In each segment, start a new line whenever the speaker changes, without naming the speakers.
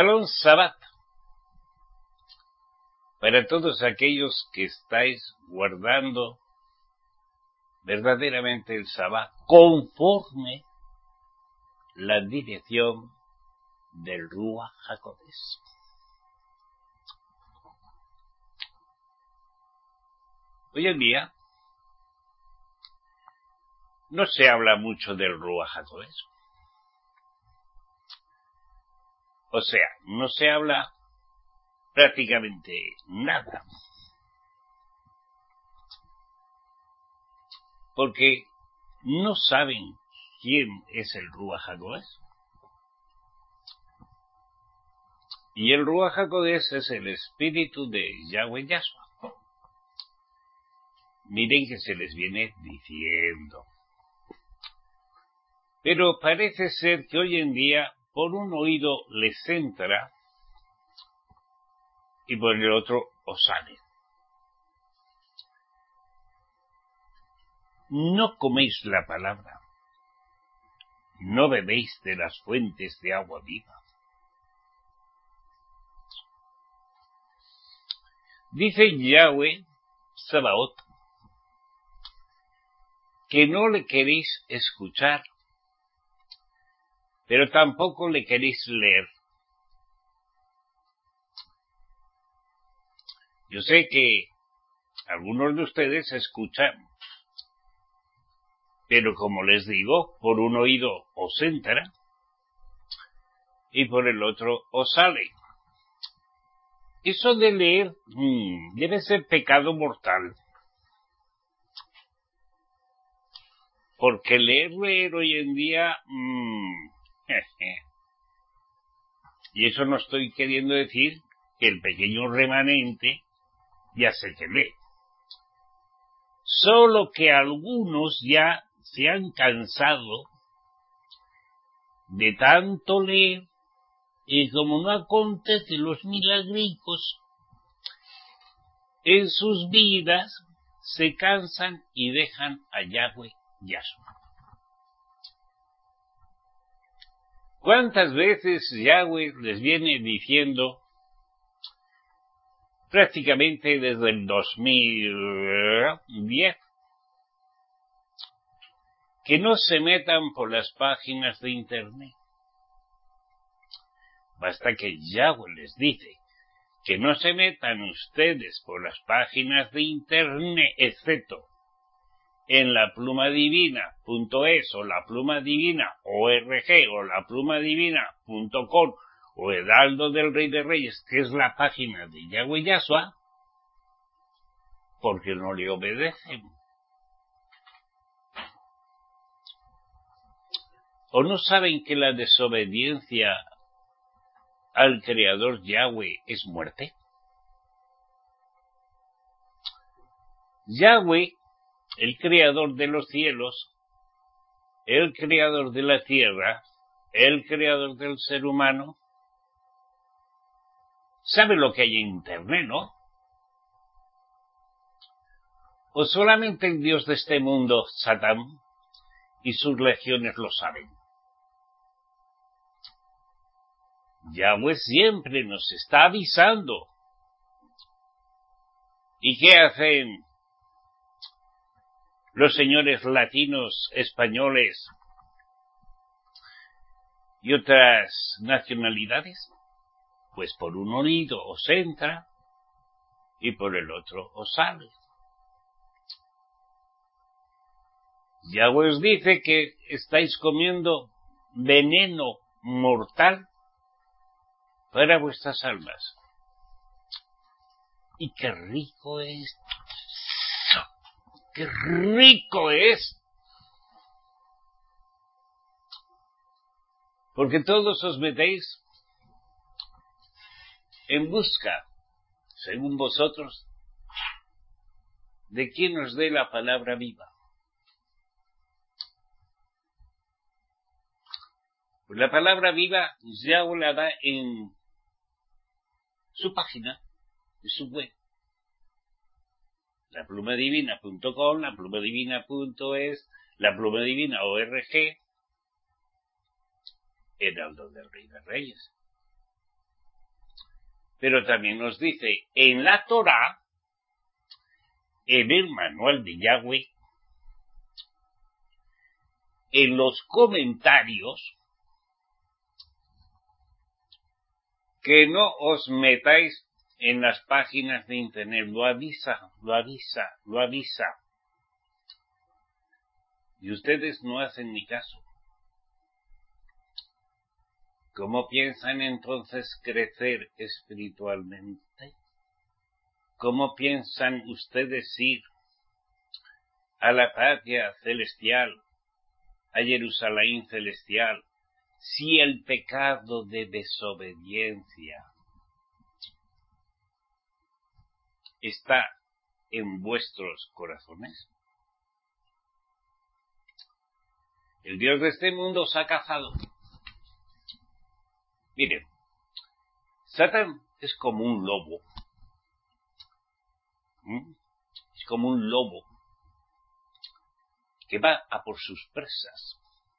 Shalom Shabbat para todos aquellos que estáis guardando verdaderamente el Shabbat conforme la dirección del Ruach HaKodesh. Hoy en día no se habla mucho del Ruach HaKodesh. O sea, no se habla prácticamente nada. Porque no saben quién es el Ruach HaKodesh. Y el Ruach HaKodesh es el espíritu de Yahweh Yahshua. Miren que se les viene diciendo. Pero parece ser que hoy en día por un oído les entra y por el otro os sale. No coméis la palabra, no bebéis de las fuentes de agua viva. Dice Yahweh Sabaoth que no le queréis escuchar, pero tampoco le queréis leer. Yo sé que algunos de ustedes escuchan, pero como les digo, por un oído os entra y por el otro os sale. Eso de leer debe ser pecado mortal. Porque leer hoy en día... y eso no estoy queriendo decir que el pequeño remanente ya se que lee. Solo que algunos ya se han cansado de tanto leer y como no acontecen los milagricos en sus vidas, se cansan y dejan a Yahweh Yahshua. ¿Cuántas veces Yahweh les viene diciendo, prácticamente desde el 2010, que no se metan por las páginas de internet? Basta que Yahweh les dice que no se metan ustedes por las páginas de internet, excepto en laplumadivina.es o laplumadivina.org o laplumadivina.com o Heraldo del Rey de Reyes, que es la página de Yahweh Yahshua, porque no le obedecen. ¿O no saben que la desobediencia al Creador Yahweh es muerte? Yahweh, el Creador de los cielos, el Creador de la tierra, el Creador del ser humano, sabe lo que hay en internet, ¿no? ¿O solamente el Dios de este mundo, Satán, y sus legiones lo saben? Yahweh siempre nos está avisando. ¿Y qué hacen los señores latinos, españoles y otras nacionalidades? Pues por un oído os entra y por el otro os sale. Yahweh os dice que estáis comiendo veneno mortal para vuestras almas. Y qué rico es. ¡Qué rico es! Porque todos os metéis en busca, según vosotros, de quien os dé la palabra viva. Pues la palabra viva ya os la da en su página, en su web. laplumadivina.com, laplumadivina.es, laplumadivina.org, Heraldo del Rey de Reyes. Pero también nos dice en la Torá, en el manual de Yahweh, en los comentarios, que no os metáis en las páginas de internet. Lo avisa. Y ustedes no hacen ni caso. ¿Cómo piensan entonces crecer espiritualmente? ¿Cómo piensan ustedes ir a la patria celestial, a Jerusalén celestial, si el pecado de desobediencia está en vuestros corazones? El Dios de este mundo os ha cazado. Miren, Satán es como un lobo. Es como un lobo que va a por sus presas.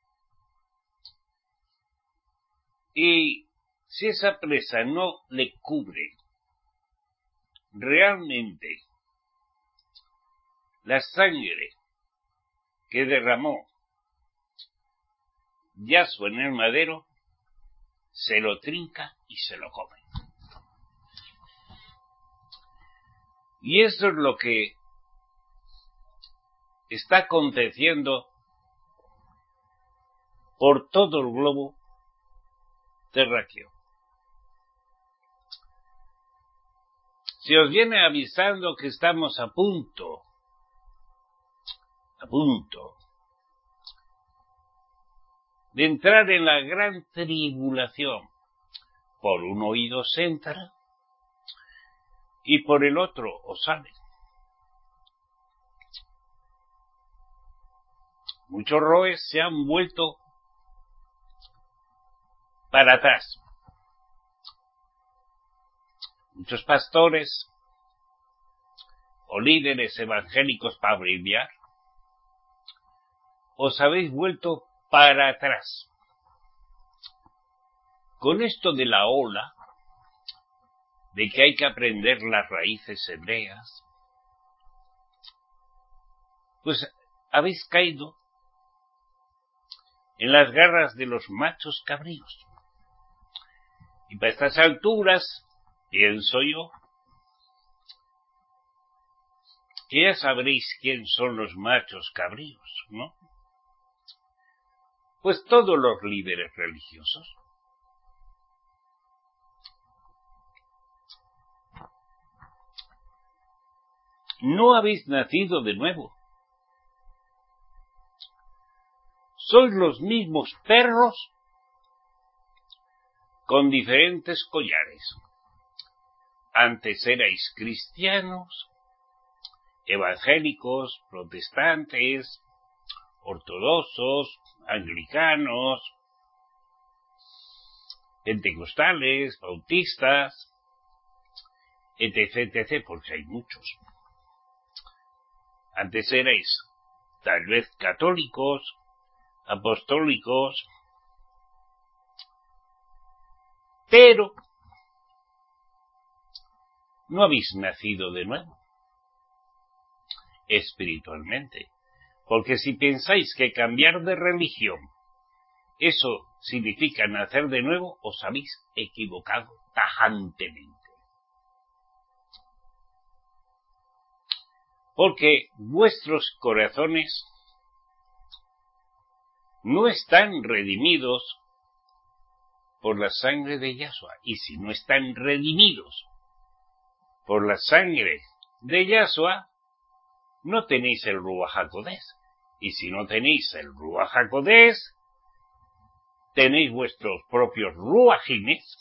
Y si esa presa no le cubre realmente la sangre que derramó Yahshua en el madero, se lo trinca y se lo come. Y eso es lo que está aconteciendo por todo el globo terráqueo. Se os viene avisando que estamos a punto de entrar en la gran tribulación. Por un oído os entra y por el otro os sale. Muchos roes se han vuelto para atrás. Muchos pastores o líderes evangélicos, para abreviar, os habéis vuelto para atrás. Con esto de la ola, de que hay que aprender las raíces hebreas, pues habéis caído en las garras de los machos cabríos. Y para estas alturas, pienso yo, que ya sabréis quién son los machos cabríos, ¿no? Pues todos los líderes religiosos. No habéis nacido de nuevo. Sois los mismos perros con diferentes collares. Antes erais cristianos, evangélicos, protestantes, ortodoxos, anglicanos, pentecostales, bautistas, etc., porque hay muchos. Antes erais tal vez católicos, apostólicos, pero no habéis nacido de nuevo, espiritualmente. Porque si pensáis que cambiar de religión, eso significa nacer de nuevo, os habéis equivocado tajantemente. Porque vuestros corazones no están redimidos por la sangre de Yahshua. Y si no están redimidos por la sangre de Yahshua, no tenéis el Ruach HaKodesh. Y si no tenéis el Ruach HaKodesh, tenéis vuestros propios ruajines,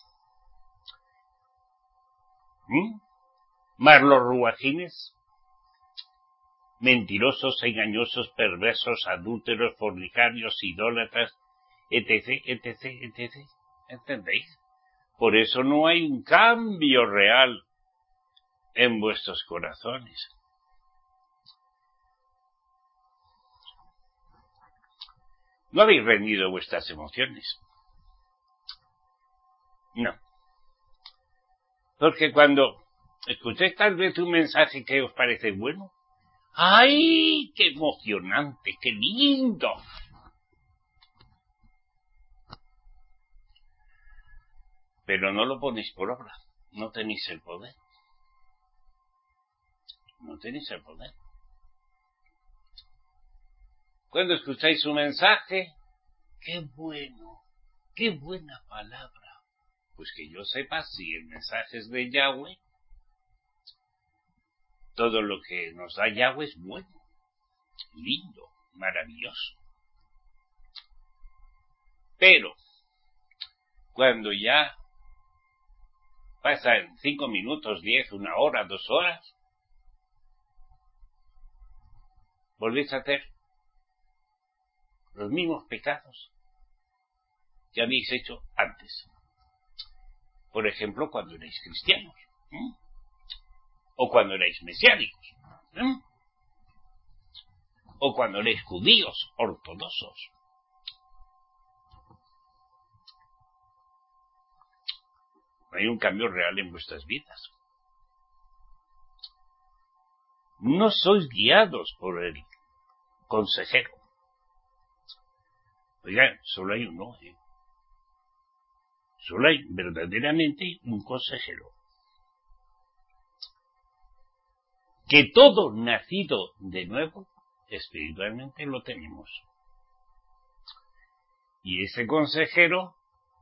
más los ruajines, mentirosos, engañosos, perversos, adúlteros, fornicarios, idólatras, etc. ¿Entendéis? Por eso no hay un cambio real en vuestros corazones. No habéis rendido vuestras emociones. No. Porque cuando escucháis tal vez un mensaje que os parece bueno, ¡ay, qué emocionante, qué lindo! Pero no lo ponéis por obra, no tenéis el poder. No tenéis el poder. Cuando escucháis un mensaje, ¡qué bueno! ¡Qué buena palabra! Pues que yo sepa, si el mensaje es de Yahweh, todo lo que nos da Yahweh es bueno, lindo, maravilloso. Pero, cuando ya pasan 5 minutos, 10, 1 hora, 2 horas, volvéis a hacer los mismos pecados que habéis hecho antes. Por ejemplo, cuando erais cristianos, o cuando erais mesiánicos, o cuando erais judíos ortodoxos. No hay un cambio real en vuestras vidas. No sois guiados por el consejero. Oigan, solo hay uno, Solo hay verdaderamente un consejero. Que todo nacido de nuevo, espiritualmente lo tenemos. Y ese consejero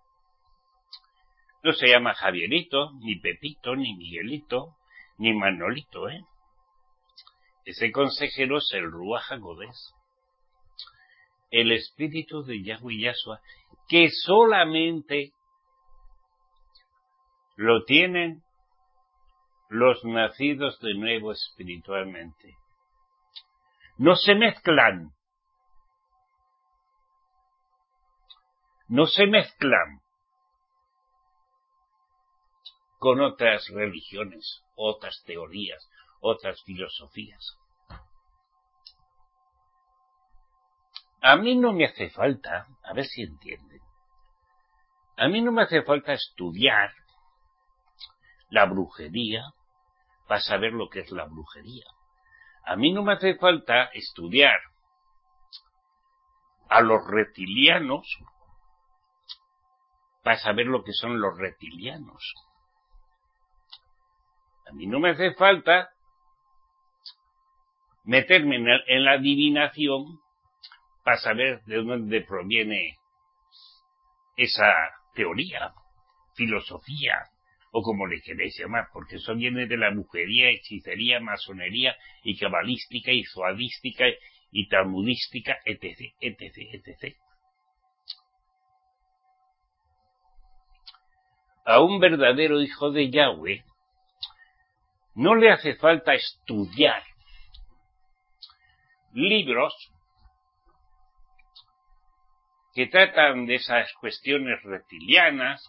no se llama Javierito, ni Pepito, ni Miguelito, ni Manolito, Ese consejero es el Ruach HaKodesh, el espíritu de Yahweh Yahshua, que solamente lo tienen los nacidos de nuevo espiritualmente. No se mezclan. No se mezclan con otras religiones, otras teorías, otras filosofías. A mí no me hace falta, a ver si entienden, a mí no me hace falta estudiar la brujería para saber lo que es la brujería. A mí no me hace falta estudiar a los reptilianos para saber lo que son los reptilianos. A mí no me hace falta meterme en la adivinación para saber de dónde proviene esa teoría, filosofía, o como le queréis llamar, porque eso viene de la brujería, hechicería, masonería, y cabalística, y zoadística, y talmudística, etc., etc., etc. A un verdadero hijo de Yahweh no le hace falta estudiar libros que tratan de esas cuestiones reptilianas,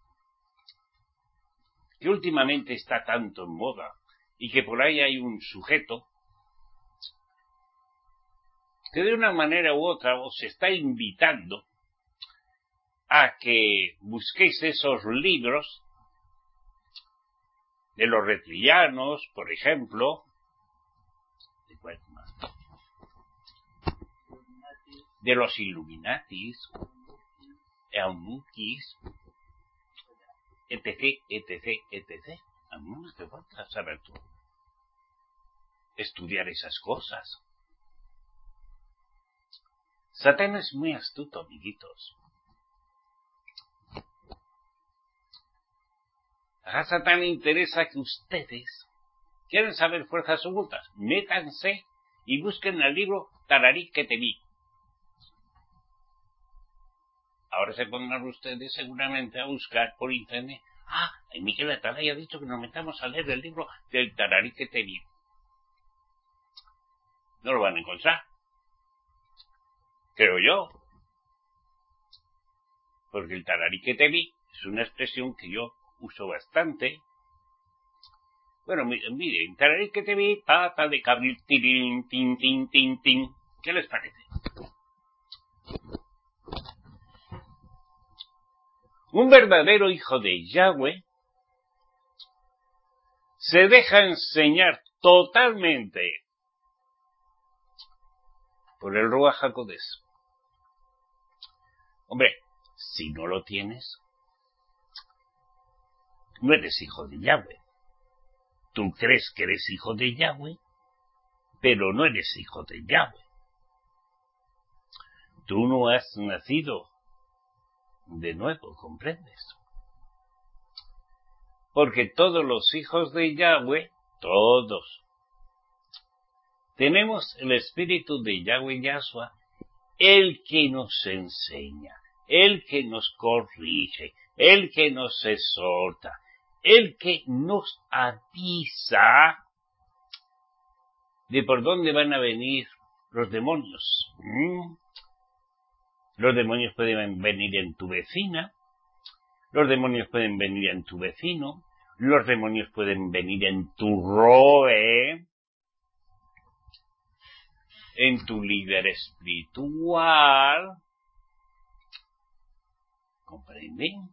que últimamente está tanto en moda, y que por ahí hay un sujeto que de una manera u otra os está invitando a que busquéis esos libros de los reptilianos, por ejemplo, de los Illuminatis, Eunuquis, etc., etc., etc. A mí no me hace falta saber todo. Estudiar esas cosas. Satán es muy astuto, amiguitos. A Satán le interesa que ustedes quieren saber fuerzas ocultas. Métanse y busquen el libro Tararí que te vi. Ahora se pondrán ustedes seguramente a buscar por internet. Miguel Atalaya ha dicho que nos metamos a leer el libro del Tararí que te vi. No lo van a encontrar. Creo yo. Porque el Tararí que te vi es una expresión que yo uso bastante. Bueno, miren, Tararí que te vi, pata de cabril, tirín, tin, tin, tin, tin. ¿Qué les parece? Un verdadero hijo de Yahweh se deja enseñar totalmente por el Ruach HaKodesh. Hombre, si no lo tienes, no eres hijo de Yahweh. Tú crees que eres hijo de Yahweh, pero no eres hijo de Yahweh. Tú no has nacido de nuevo, ¿comprendes? Porque todos los hijos de Yahweh, todos, tenemos el espíritu de Yahweh Yahshua, el que nos enseña, el que nos corrige, el que nos exhorta, el que nos avisa de por dónde van a venir los demonios. Los demonios pueden venir en tu vecina, los demonios pueden venir en tu vecino, los demonios pueden venir en tu roe, en tu líder espiritual. ¿Comprenden?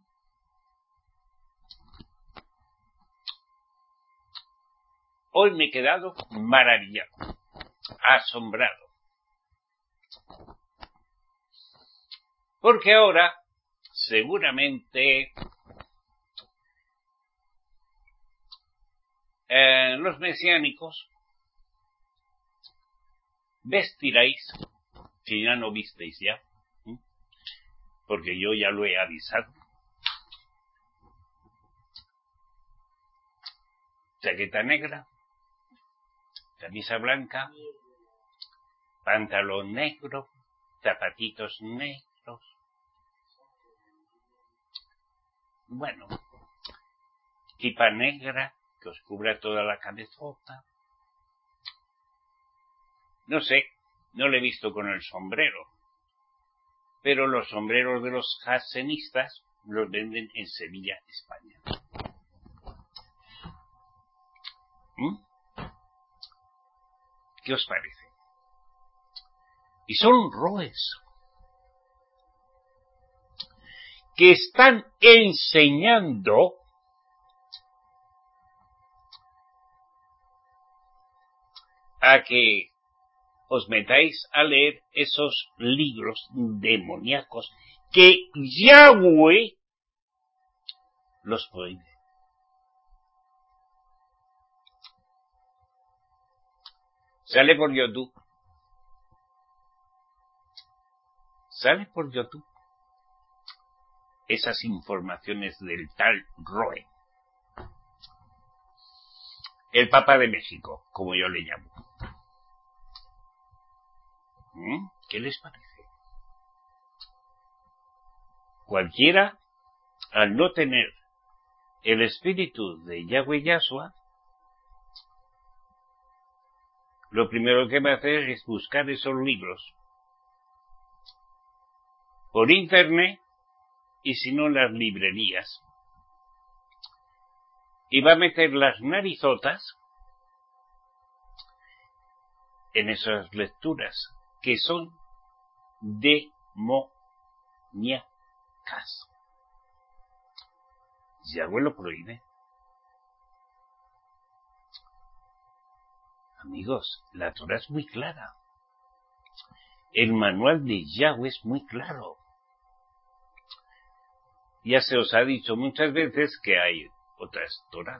Hoy me he quedado maravillado, asombrado. Porque ahora, seguramente, los mesiánicos vestiréis, si ya no visteis ya, porque yo ya lo he avisado. Chaqueta negra, camisa blanca, pantalón negro, zapatitos negros. Bueno, kipa negra que os cubra toda la cabezota. No sé, no lo he visto con el sombrero, pero los sombreros de los jansenistas los venden en Sevilla, España. ¿Qué os parece? Y son roes que están enseñando a que os metáis a leer esos libros demoníacos que Yahweh los prohíbe. Sale por YouTube. Sale por YouTube esas informaciones del tal Roe, el Papa de México, como yo le llamo. ¿Qué les parece? Cualquiera, al no tener el espíritu de Yahweh Yahshua, lo primero que va a hacer es buscar esos libros por internet y si no en las librerías, y va a meter las narizotas en esas lecturas que son demoníacas. Yahweh lo prohíbe. Amigos, la Torah es muy clara. El manual de Yahweh es muy claro. Ya se os ha dicho muchas veces que hay otras Torahs,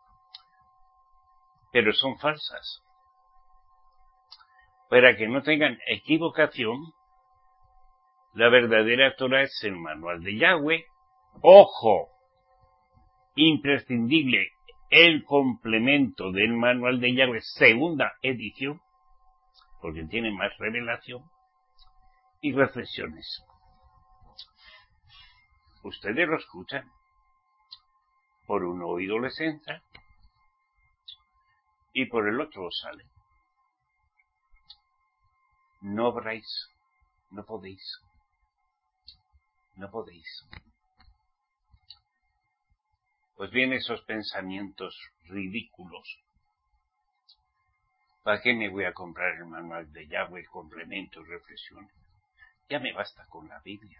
pero son falsas. Para que no tengan equivocación, la verdadera Torah es el manual de Yahweh. ¡Ojo! Imprescindible el complemento del manual de Yahweh, segunda edición, porque tiene más revelación y reflexiones. Ustedes lo escuchan, por un oído les entra y por el otro sale. No obráis, no podéis, no podéis. Pues bien, esos pensamientos ridículos. ¿Para qué me voy a comprar el manual de Yahweh, complementos, reflexiones? Ya me basta con la Biblia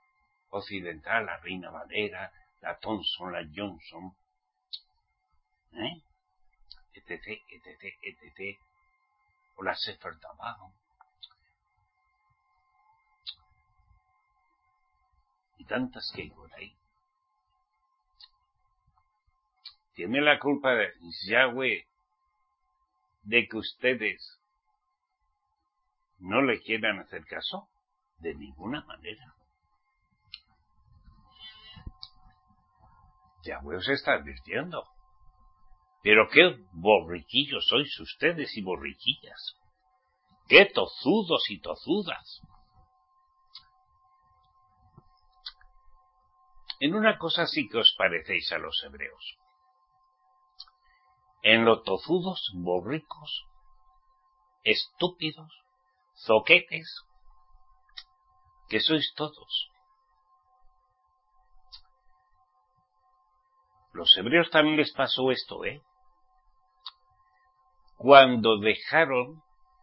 occidental, la Reina Valera, la Thompson, la Johnson. etc. O la Sefer Dabar. Y tantas que hay por ahí. ¿Tiene la culpa de Yahweh de que ustedes no le quieran hacer caso? De ninguna manera. Yahweh os está advirtiendo. Pero qué borriquillos sois ustedes y borriquillas. Qué tozudos y tozudas. En una cosa sí que os parecéis a los hebreos. En lo tozudos, borricos, estúpidos, zoquetes, que sois todos. Los hebreos también les pasó esto, Cuando dejaron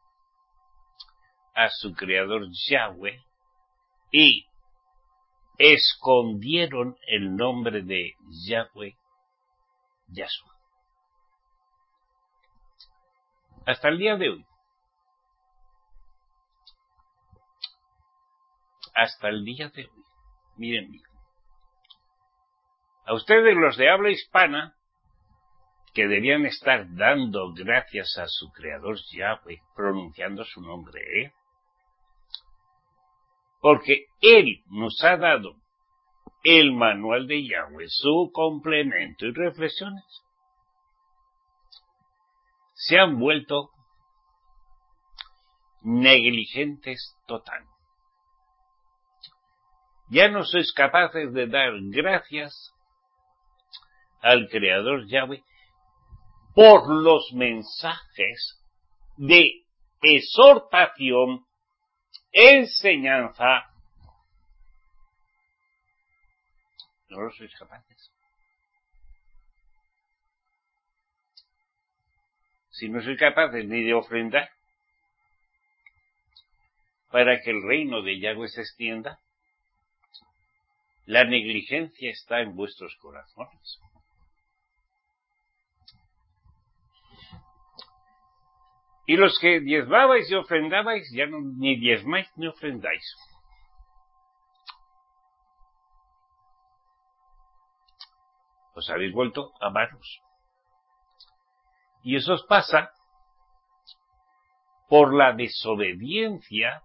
a su creador Yahweh y escondieron el nombre de Yahweh, Yahshua. Hasta el día de hoy. Hasta el día de hoy. Miren bien. A ustedes los de habla hispana, que debían estar dando gracias a su creador Yahweh, pronunciando su nombre, porque Él nos ha dado el manual de Yahweh, su complemento y reflexiones, se han vuelto negligentes total. Ya no sois capaces de dar gracias al creador Yahweh por los mensajes de exhortación, enseñanza. No lo sois capaces. Si no sois capaces ni de ofrendar para que el reino de Yahweh se extienda, la negligencia está en vuestros corazones. Y los que diezmabais y ofrendabais, ya no, ni diezmáis ni ofrendáis. Os habéis vuelto avaros. Y eso os pasa por la desobediencia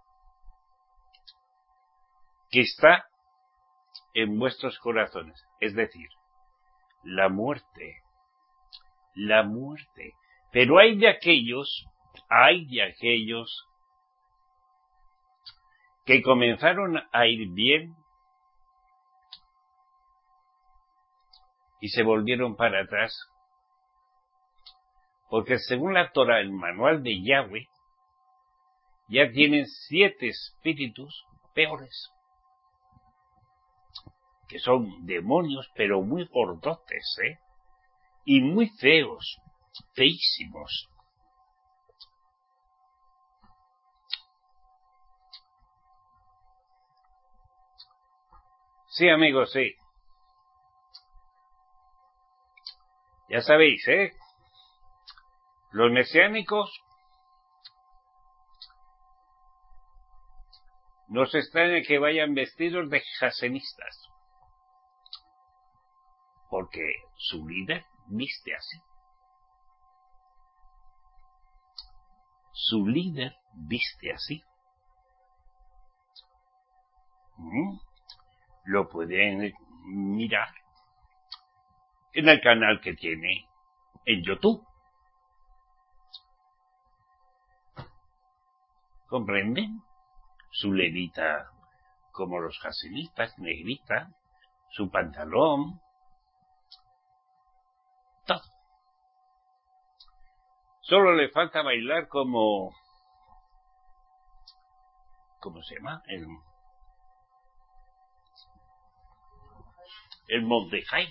que está en vuestros corazones. Es decir, la muerte. La muerte. Pero hay de aquellos que comenzaron a ir bien y se volvieron para atrás, porque según la Torah, el manual de Yahweh, ya tienen 7 espíritus peores, que son demonios, pero muy gordotes, y muy feos, feísimos. Sí, amigos, sí. Ya sabéis, los mesiánicos no se extraña que vayan vestidos de jasenistas, porque su líder viste así. Su líder viste así. Lo pueden mirar en el canal que tiene en YouTube. ¿Comprenden? Su levita como los jasenistas, negrita, su pantalón, todo. Solo le falta bailar como... ¿Cómo se llama? El Mordejai.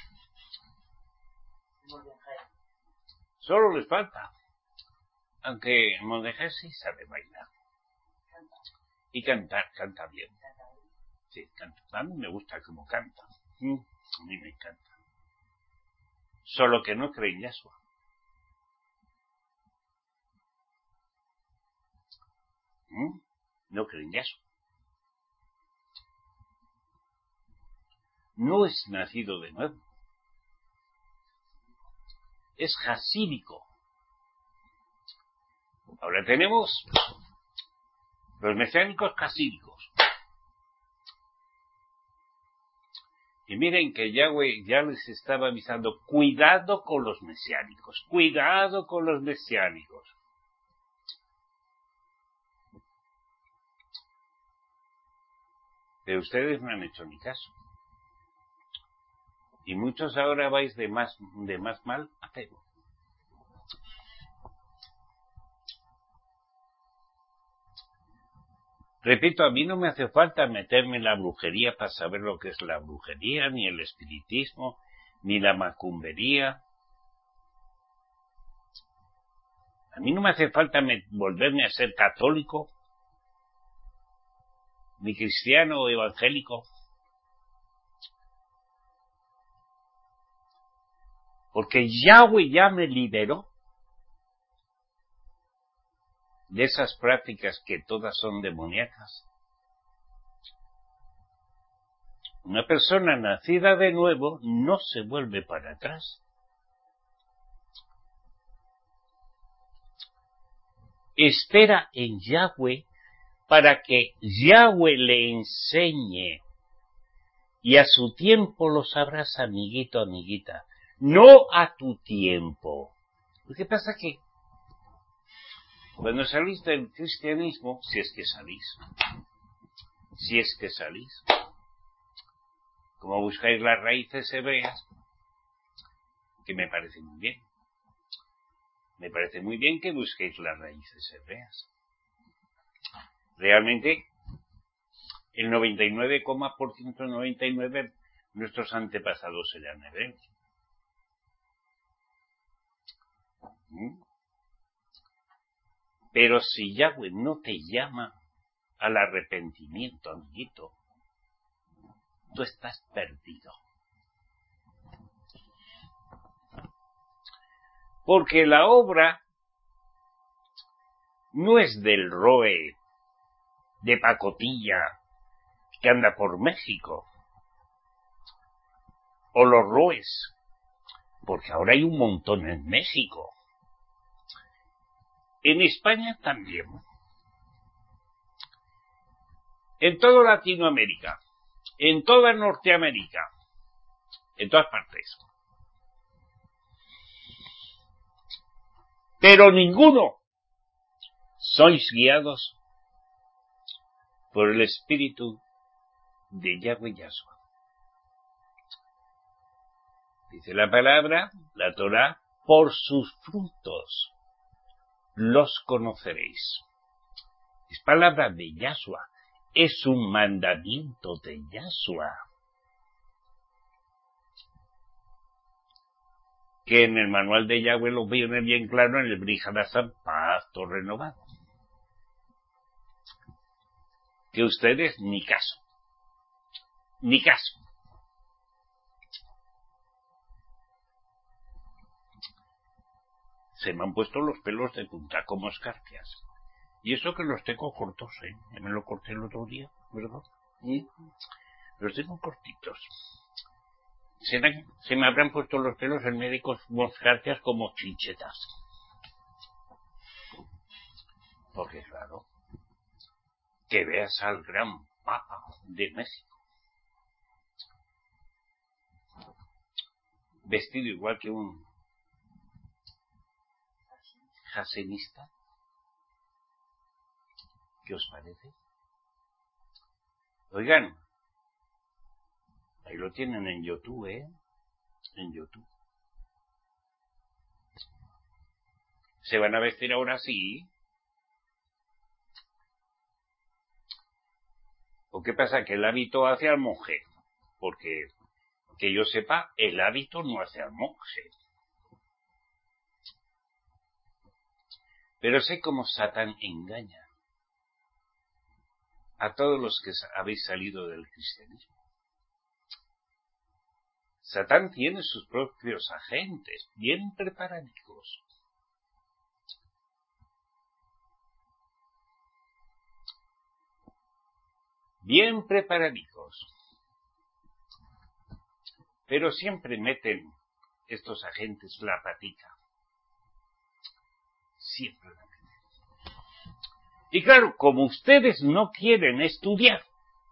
Solo les falta. Aunque Mordejai sí sabe bailar. Y cantar, canta bien. Sí, canta. A mí me gusta cómo canta. A mí me encanta. solo que no cree en Yahshua. No cree en Yahshua. No es nacido de nuevo. Es jasídico. Ahora tenemos los mesiánicos jasídicos. Y miren que Yahweh ya les estaba avisando, cuidado con los mesiánicos, cuidado con los mesiánicos. Pero ustedes no han hecho ni caso. Y muchos ahora vais de más mal a peor. Repito, a mí no me hace falta meterme en la brujería para saber lo que es la brujería, ni el espiritismo, ni la macumbería. A mí no me hace falta volverme a ser católico, ni cristiano o evangélico. Porque Yahweh ya me liberó de esas prácticas que todas son demoníacas. Una persona nacida de nuevo no se vuelve para atrás. Espera en Yahweh para que Yahweh le enseñe. Y a su tiempo lo sabrás, amiguito, amiguita. No a tu tiempo. Lo que pasa que cuando salís del cristianismo, si es que salís, como buscáis las raíces hebreas, que me parece muy bien. Me parece muy bien que busquéis las raíces hebreas. Realmente, el 99,99% nuestros antepasados eran hebreos. Pero si Yahweh no te llama al arrepentimiento, amiguito, tú estás perdido. Porque la obra no es del Roe de pacotilla que anda por México, o los Roes, porque ahora hay un montón en México. En España también. En toda Latinoamérica, en toda Norteamérica, en todas partes. Pero ninguno sois guiados por el Espíritu de Yahweh Yahshua. Dice la palabra, la Torá, por sus frutos los conoceréis. Es palabra de Yahshua, es un mandamiento de Yahshua. Que en el manual de Yahweh lo viene bien claro en el Brit Hadashah, pacto renovado. Que ustedes ni caso. Ni caso. Se me han puesto los pelos de punta como escarpias. Y eso que los tengo cortos, Ya me lo corté el otro día, ¿verdad? ¿Y? Los tengo cortitos. Se me habrán puesto los pelos en médicos escarpias como chinchetas. Porque claro, que veas al gran Papa de México vestido igual que un jasenista. ¿Qué os parece? Oigan, ahí lo tienen en YouTube, En YouTube. ¿Se van a vestir ahora sí? ¿O qué pasa? Que el hábito hace al monje. Porque, que yo sepa, el hábito no hace al monje. Pero sé cómo Satán engaña a todos los que habéis salido del cristianismo. Satán tiene sus propios agentes, bien preparadicos. Bien preparadicos. Pero siempre meten estos agentes la patica. Siempre la meten. Y claro, como ustedes no quieren estudiar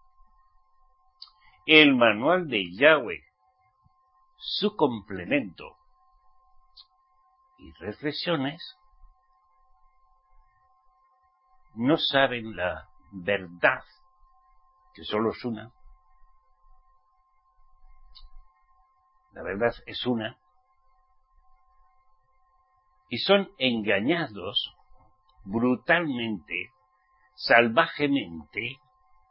el manual de Yahweh, su complemento y reflexiones, no saben la verdad, que solo es una. La verdad es una. Y son engañados brutalmente, salvajemente,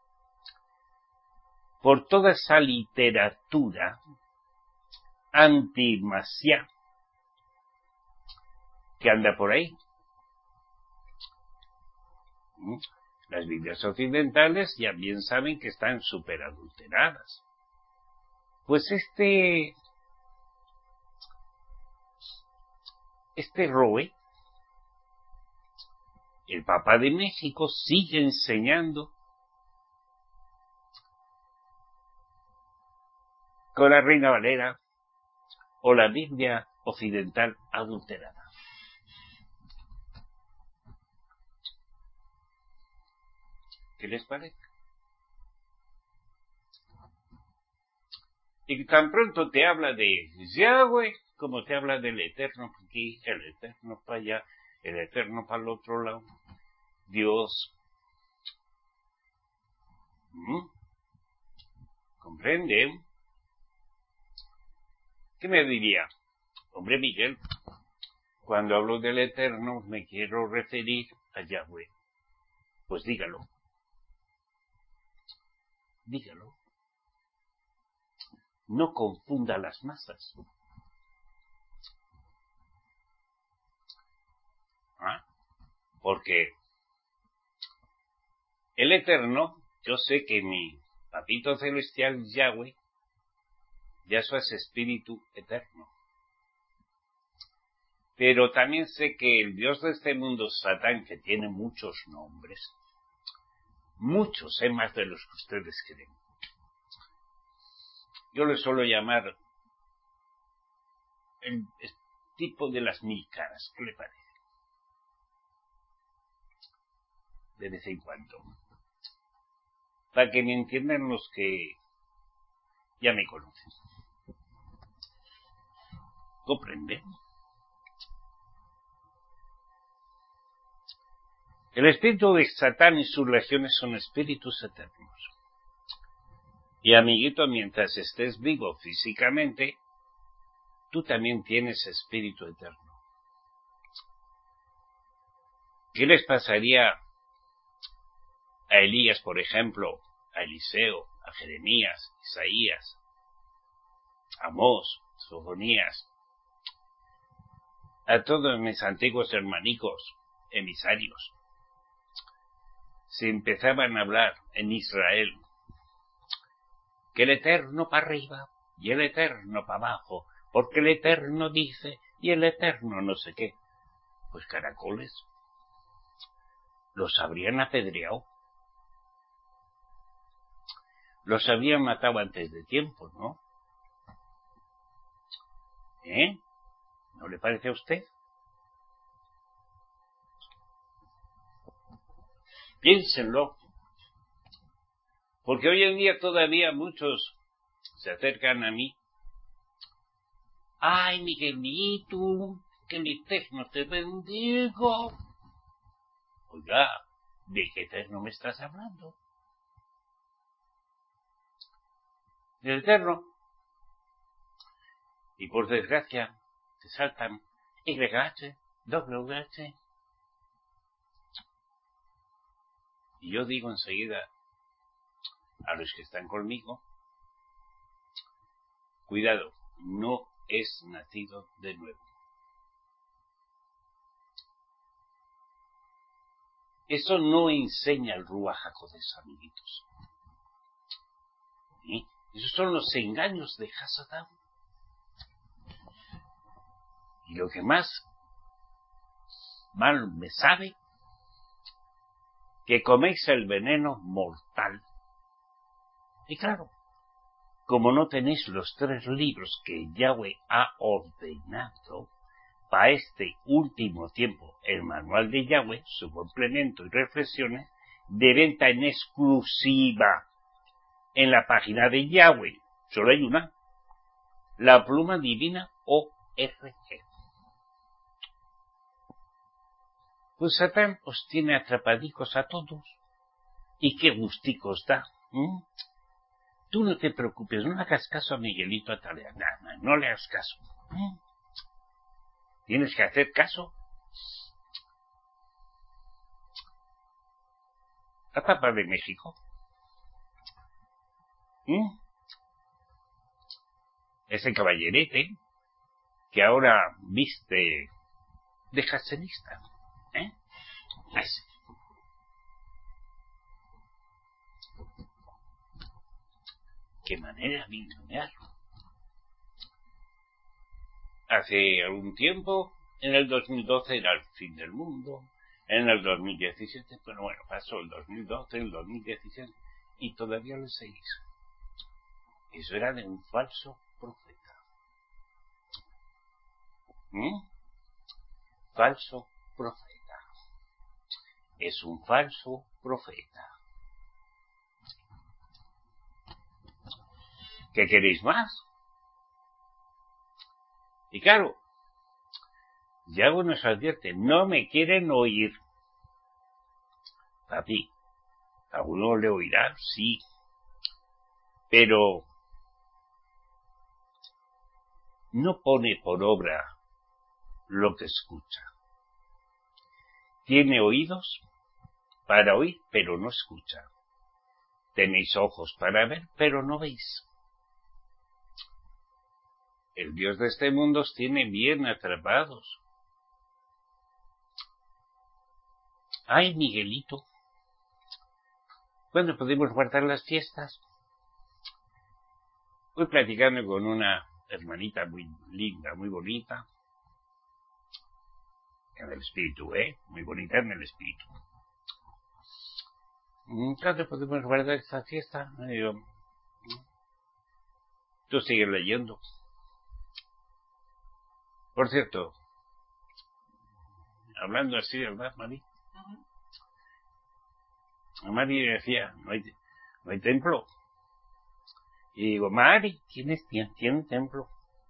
por toda esa literatura anti-Mashiach que anda por ahí. Las Biblias occidentales ya bien saben que están súper adulteradas. Pues este Roe, el Papa de México, sigue enseñando con la Reina Valera o la Biblia occidental adulterada. ¿Qué les parece? Y tan pronto te habla de Yahweh como te habla del Eterno para aquí, el Eterno para allá, el Eterno para el otro lado. Dios. ¿Comprende? ¿Qué me diría? Hombre, Miguel, cuando hablo del Eterno me quiero referir a Yahweh. Pues dígalo. Dígalo. No confunda las masas. Porque el Eterno, yo sé que mi papito celestial Yahweh, Yahshua es espíritu eterno. Pero también sé que el Dios de este mundo, Satán, que tiene muchos nombres, muchos, más de los que ustedes creen. Yo le suelo llamar el tipo de las 1000 caras, ¿qué le parece? De vez en cuando. Para que me entiendan los que ya me conocen. ¿Comprenden? El espíritu de Satán y sus legiones son espíritus eternos. Y amiguito, mientras estés vivo físicamente, tú también tienes espíritu eterno. ¿Qué les pasaría a Elías, por ejemplo, a Eliseo, a Jeremías, Isaías, Amós, Sofonías, a todos mis antiguos hermanicos, emisarios? Si empezaban a hablar en Israel, que el Eterno para arriba y el Eterno para abajo, porque el Eterno dice y el Eterno no sé qué, pues caracoles, los habrían apedreado, los habrían matado antes de tiempo, ¿no? ¿No le parece a usted? Piénsenlo, porque hoy en día todavía muchos se acercan a mí. Ay, Miguelito, que el Eterno te bendiga. Oiga, ¿de qué Eterno me estás hablando? Del Eterno. Y por desgracia, te saltan YH, WH. Y yo digo enseguida a los que están conmigo, cuidado, no es nacido de nuevo. Eso no enseña el Ruach HaKodesh, amiguitos. Esos son los engaños de Hasatán. Y lo que más mal me sabe, que coméis el veneno mortal. Y claro, como no tenéis los 3 libros que Yahweh ha ordenado para este último tiempo, el manual de Yahweh, su complemento y reflexiones, de venta en exclusiva en la página de Yahweh, solo hay una, La Pluma Divina ORG. Pues Satán os tiene atrapadicos a todos. ¿Y qué gusticos da? Tú no te preocupes, no le hagas caso a Miguelito Atalea. No le hagas caso. Tienes que hacer caso a Papa de México. Ese caballerete que ahora viste de jansenista. Así. Qué manera de engañarlo. Hace algún tiempo, en el 2012 era el fin del mundo, en el 2017, pero bueno, pasó el 2012, el 2017, y todavía lo seguís. Eso era de un falso profeta. Falso profeta. Es un falso profeta. ¿Qué queréis más? Y claro, Yahweh nos advierte, no me quieren oír. Papi, a uno le oirá, sí, pero no pone por obra lo que escucha. Tiene oídos para oír, pero no escucha. Tenéis ojos para ver, pero no veis. El Dios de este mundo os tiene bien atrapados. Ay, Miguelito, ¿cuándo podemos guardar las fiestas? Voy platicando con una hermanita muy linda, muy bonita, en el espíritu, muy bonita en el espíritu. ¿Cuándo podemos guardar esta fiesta? Tú sigues leyendo. Por cierto, hablando así, ¿verdad, Mari? Mari decía, no hay templo. Y digo, Mari, ¿tiene templo?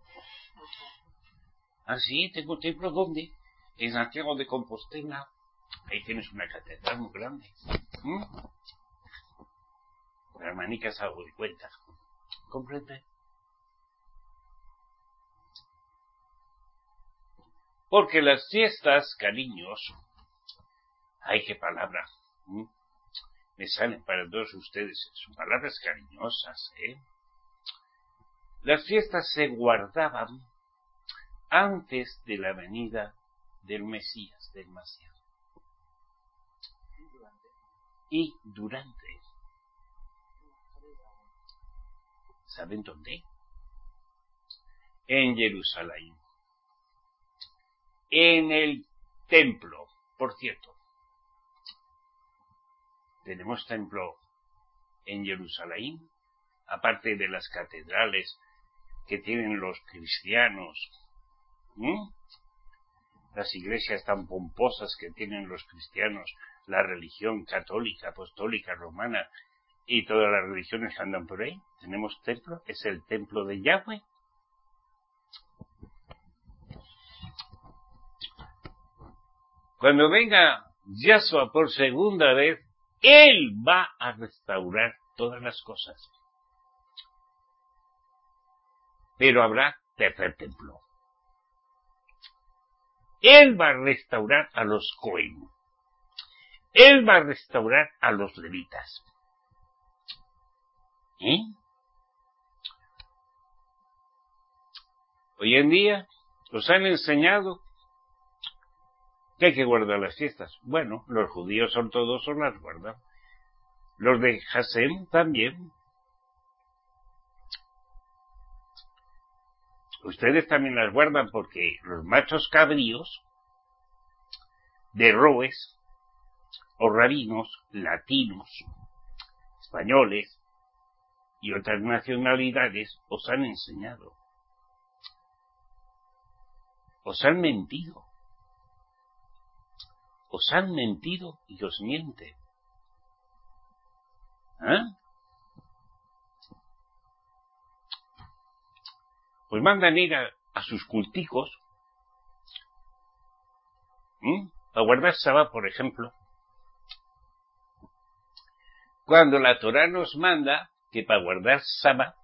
Ah, sí, tengo templo, ¿dónde? En Santiago de Compostela. Ahí tienes una catedral muy grande. La hermanica se ha dado cuenta. ¿Comprende? Porque las fiestas, cariños, ay, qué palabra, me salen para todos ustedes, son palabras cariñosas, Las fiestas se guardaban antes de la venida del Mesías, del Masián. Y durante. ¿Saben dónde? En Jerusalén. En el templo, por cierto. Tenemos templo en Jerusalén, aparte de las catedrales que tienen los cristianos, las iglesias tan pomposas que tienen los cristianos, la religión católica, apostólica, romana y todas las religiones que andan por ahí. Tenemos templo, es el templo de Yahweh. Cuando venga Yahshua por segunda vez, Él va a restaurar todas las cosas. Pero habrá tercer templo. Él va a restaurar a los Cohen. Él va a restaurar a los levitas. Hoy en día os han enseñado que hay que guardar las fiestas. Bueno, los judíos ortodoxos las guardan. Los de Hasem también. Ustedes también las guardan porque los machos cabríos de roes o rabinos latinos, españoles y otras nacionalidades os han enseñado. Os han mentido. Os han mentido y os mienten. Pues mandan ir a sus culticos a guardar Sabá, por ejemplo, cuando la Torá nos manda que para guardar Sabá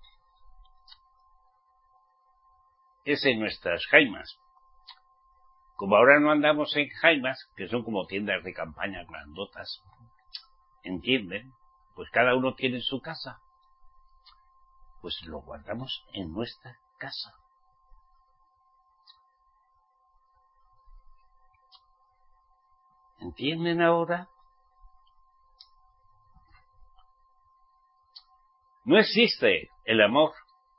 es en nuestras jaimas. Como ahora no andamos en jaimas, que son como tiendas de campaña grandotas, ¿entienden? Pues cada uno tiene su casa. Pues lo guardamos en nuestra casa. ¿Entienden ahora? No existe el amor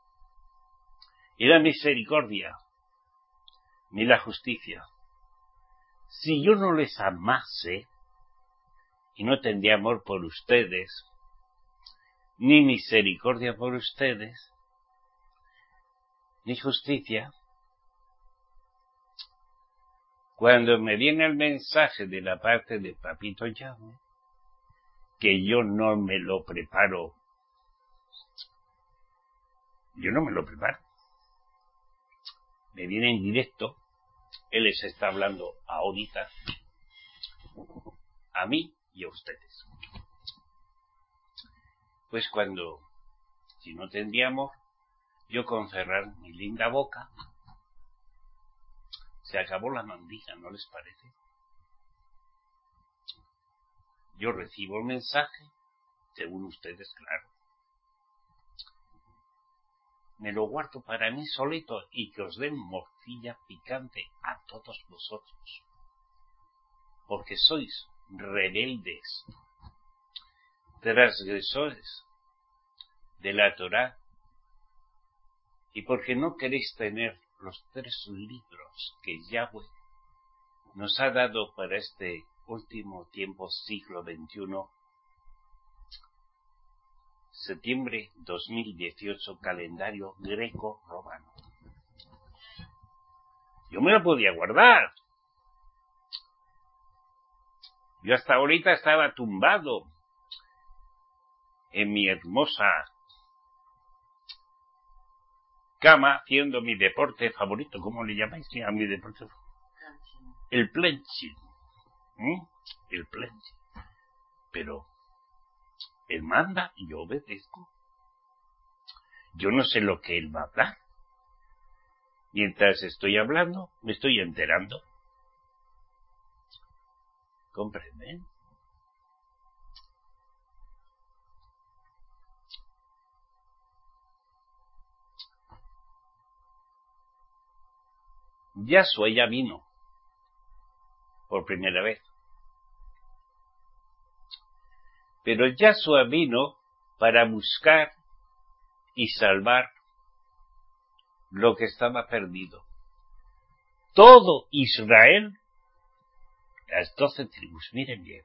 y la misericordia ni la justicia si yo no les amase y no tendría amor por ustedes ni misericordia por ustedes ni justicia. Cuando me viene el mensaje de la parte de Papito Yahweh, que yo no me lo preparo, me viene en directo, él les está hablando ahorita, a mí y a ustedes. Pues cuando, si no tendríamos, yo con cerrar mi linda boca, se acabó la mandija, ¿no les parece? Yo recibo el mensaje, según ustedes, claro. Me lo guardo para mí solito y que os den morcilla picante a todos vosotros. Porque sois rebeldes, transgresores de la Torá y porque no queréis tener los 3 libros que Yahweh nos ha dado para este último tiempo, siglo XXI, septiembre 2018, calendario greco-romano. Yo me lo podía guardar. Yo hasta ahorita estaba tumbado en mi hermosa cama haciendo mi deporte favorito. ¿Cómo le llamáis a mi deporte? El planching. El planching. Pero él manda y yo obedezco. Yo no sé lo que él va a hablar. Mientras estoy hablando, me estoy enterando. ¿Comprenden? Yahshua ya vino por primera vez. Pero Yahshua vino para buscar y salvar lo que estaba perdido. Todo Israel, las 12 tribus, miren bien,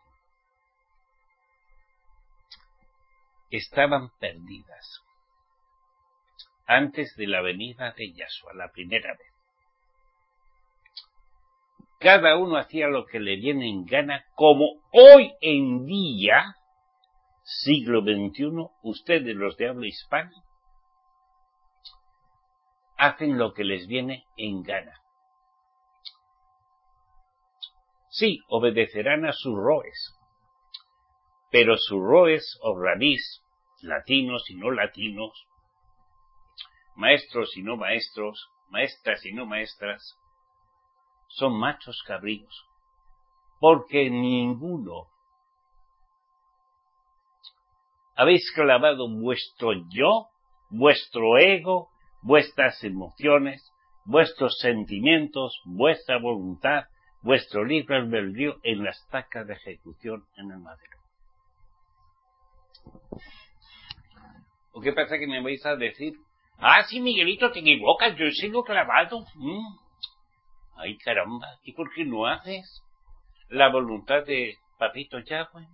estaban perdidas antes de la venida de Yahshua, la primera vez. Cada uno hacía lo que le viene en gana, como hoy en día, siglo XXI, ustedes los de habla hispana, hacen lo que les viene en gana. Sí, obedecerán a sus roes, pero sus roes o rabís, latinos y no latinos, maestros y no maestros, maestras y no maestras, son machos cabríos, porque ninguno habéis clavado vuestro yo, vuestro ego, vuestras emociones, vuestros sentimientos, vuestra voluntad, vuestro libre albedrío en la estaca de ejecución en el madero. ¿O qué pasa que me vais a decir Ah, sí, Miguelito, te equivocas, yo he sido clavado. Ay, caramba, ¿y por qué no haces la voluntad de Papito Yahweh?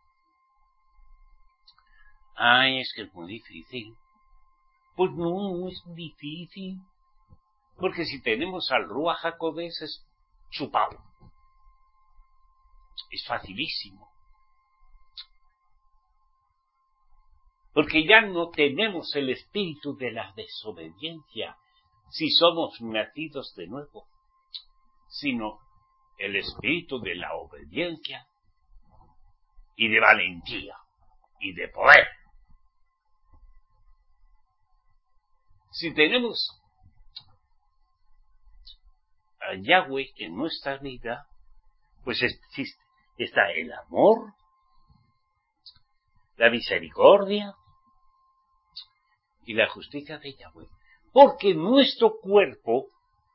Ay, es que es muy difícil. Pues no es difícil. Porque si tenemos al Ruach HaKodesh es chupado. Es facilísimo. Porque ya no tenemos el espíritu de la desobediencia si somos nacidos de nuevo, sino el espíritu de la obediencia y de valentía y de poder. Si tenemos a Yahweh en nuestra vida, pues está el amor, la misericordia y la justicia de Yahweh. Porque nuestro cuerpo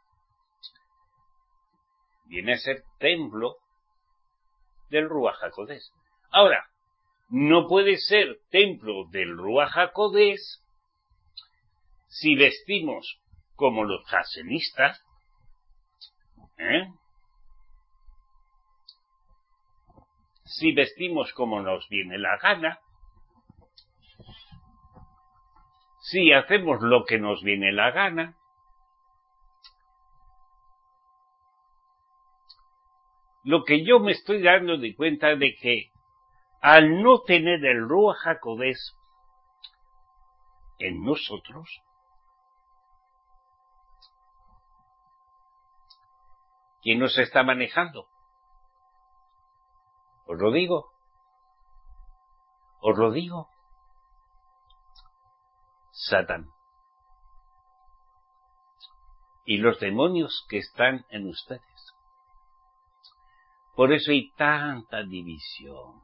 viene a ser templo del Ruach HaKodesh. Ahora, no puede ser templo del Ruach HaKodesh si vestimos como los jasenistas, si vestimos como nos viene la gana, si hacemos lo que nos viene la gana, lo que yo me estoy dando de cuenta de que al no tener el Ruach HaKodesh en nosotros, ¿quién nos está manejando? Os lo digo, Satán. Y los demonios que están en ustedes. Por eso hay tanta división,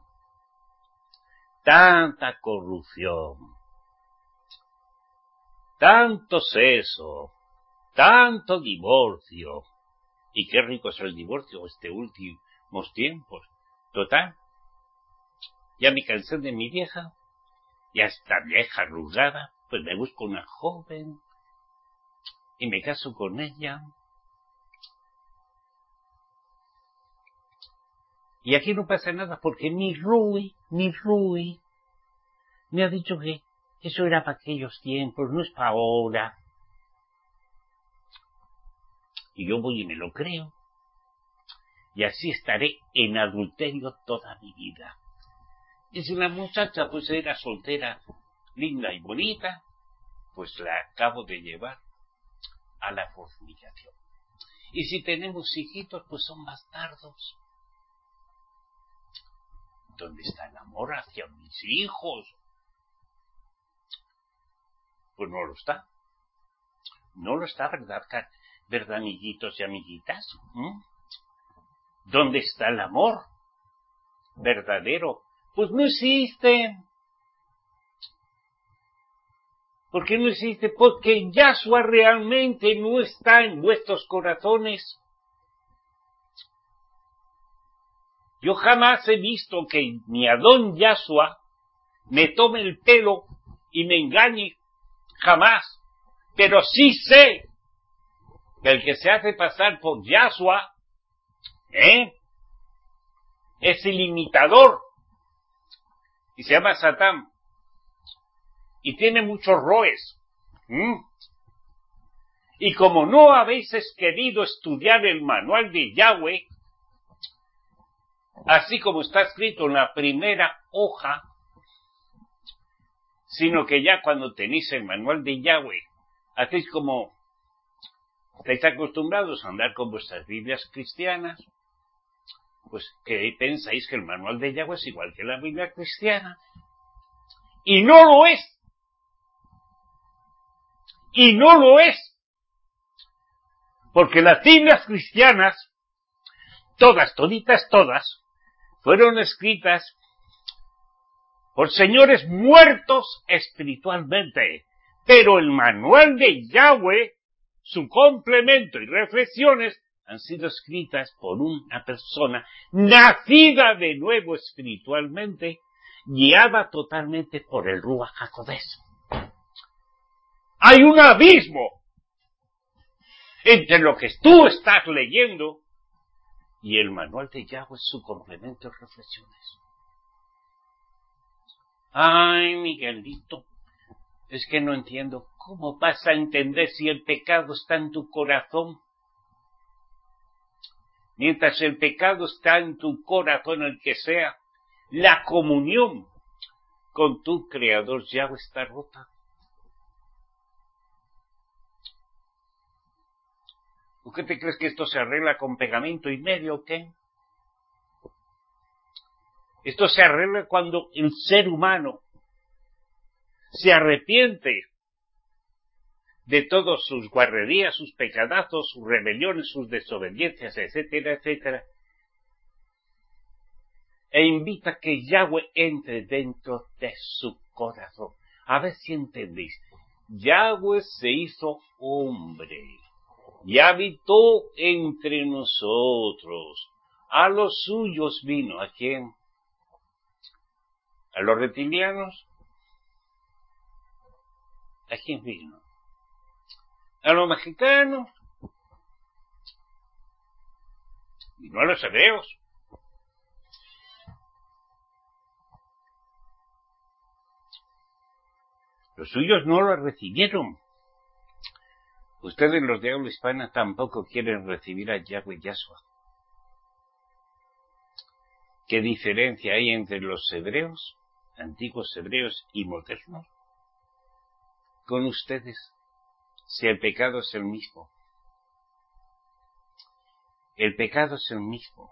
tanta corrupción, tanto sexo, tanto divorcio. Y qué rico es el divorcio estos últimos tiempos. Total, ya me cansé de mi vieja, ya está vieja, arrugada, pues me busco una joven y me caso con ella. Y aquí no pasa nada porque mi Rui me ha dicho que eso era para aquellos tiempos, no es para ahora. Y yo voy y me lo creo. Y así estaré en adulterio toda mi vida. Y si la muchacha pues era soltera, linda y bonita, pues la acabo de llevar a la fornicación. Y si tenemos hijitos, pues son bastardos. ¿Dónde está el amor hacia mis hijos? Pues no lo está. No lo está, ¿verdad, amiguitos y amiguitas? ¿Dónde está el amor verdadero? Pues no existe. ¿Por qué no existe? Porque Yahshua realmente no está en vuestros corazones. Yo jamás he visto que mi Adón Yahshua me tome el pelo y me engañe. Jamás. Pero sí sé que el que se hace pasar por Yahshua, es el imitador. Y se llama Satán. Y tiene muchos roes. Y como no habéis querido estudiar el manual de Yahweh, así como está escrito en la primera hoja, sino que ya cuando tenéis el manual de Yahweh, hacéis como estáis acostumbrados a andar con vuestras Biblias cristianas, pues que pensáis que el manual de Yahweh es igual que la Biblia cristiana. Y no lo es. Y no lo es. Porque las Biblias cristianas, toditas, fueron escritas por señores muertos espiritualmente. Pero el manual de Yahweh, su complemento y reflexiones han sido escritas por una persona nacida de nuevo espiritualmente, guiada totalmente por el Ruach HaKodesh. Hay un abismo entre lo que tú estás leyendo y el manual de Yahweh, su complemento de reflexiones. Ay, Miguelito, es que no entiendo. ¿Cómo vas a entender si el pecado está en tu corazón? Mientras el pecado está en tu corazón, el que sea, la comunión con tu Creador Yahweh está rota. ¿Por qué te crees que esto se arregla con pegamento y medio o qué? Esto se arregla cuando el ser humano se arrepiente de todas sus guarrerías, sus pecadazos, sus rebeliones, sus desobediencias, etcétera, etcétera, e invita a que Yahweh entre dentro de su corazón. A ver si entendéis. Yahweh se hizo hombre y habitó entre nosotros. A los suyos vino. ¿A quién? ¿A los reptilianos? ¿A quién vino? ¿A los mexicanos? Vino a los hebreos. Los suyos no lo recibieron. Ustedes, los de habla hispana, tampoco quieren recibir a Yahweh Yahshua. ¿Qué diferencia hay entre los hebreos, antiguos hebreos y modernos? Con ustedes, si el pecado es el mismo. El pecado es el mismo.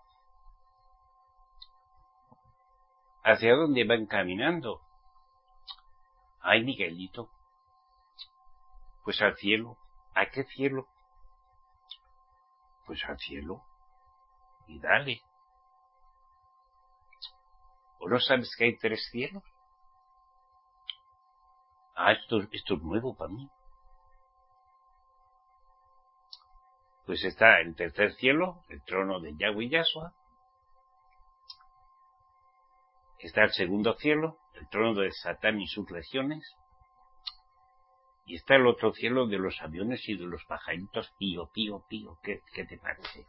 ¿Hacia dónde van caminando? Ay, Miguelito, pues al cielo. ¿A qué cielo? Pues al cielo. Y dale. ¿O no sabes que hay 3 cielos? Ah, esto es nuevo para mí. Pues está el tercer cielo, el trono de Yahweh Yahshua. Está el segundo cielo, el trono de Satán y sus legiones. Y está el otro cielo de los aviones y de los pajaritos, pío, pío, pío. ¿Qué te parece?